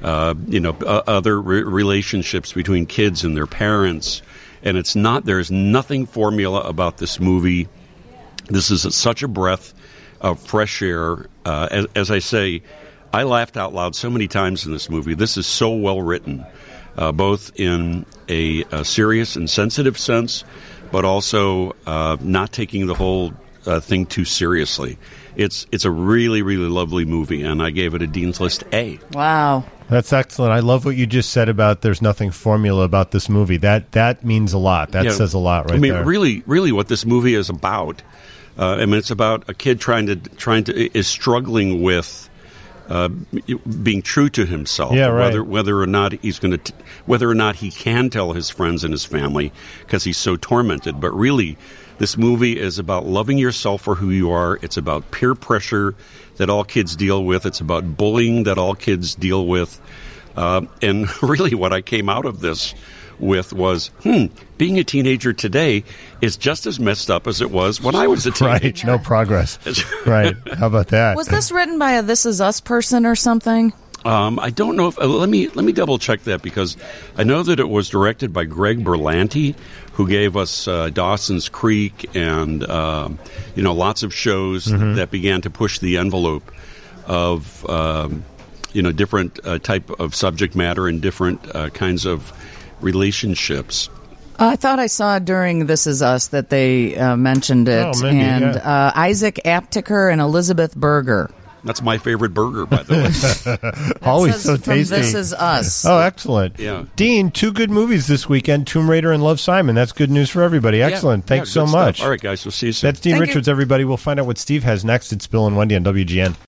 other relationships between kids and their parents. And there's nothing formula about this movie. This is such a breath of fresh air. As I say, I laughed out loud so many times in this movie. This is so well written, both in a serious and sensitive sense, but also not taking the whole thing too seriously. It's a really, really lovely movie, and I gave it a Dean's List A. Wow. That's excellent. I love what you just said about there's nothing formula about this movie. That means a lot. That says a lot right there. Really what this movie is about, it's about a kid is struggling with being true to himself. Yeah, right. Whether or not whether or not he can tell his friends and his family because he's so tormented. But really, this movie is about loving yourself for who you are. It's about peer pressure that all kids deal with. It's about bullying that all kids deal with. And really what I came out of this with was, being a teenager today is just as messed up as it was when I was a teenager. Right, no progress. Right, how about that? Was this written by a This Is Us person or something? I don't know if let me double check that, because I know that it was directed by Greg Berlanti, who gave us Dawson's Creek and lots of shows that began to push the envelope of different type of subject matter and different kinds of relationships. I thought I saw during This Is Us that they mentioned it, Isaac Aptiker and Elizabeth Berger. That's my favorite burger, by the way. Always so tasty. This Is Us. Oh, excellent. Yeah. Dean, 2 good movies this weekend, Tomb Raider and Love, Simon. That's good news for everybody. Excellent. Thanks so much. All right, guys. We'll see you soon. That's Dean Richards, everybody. We'll find out what Steve has next. It's Bill and Wendy on WGN.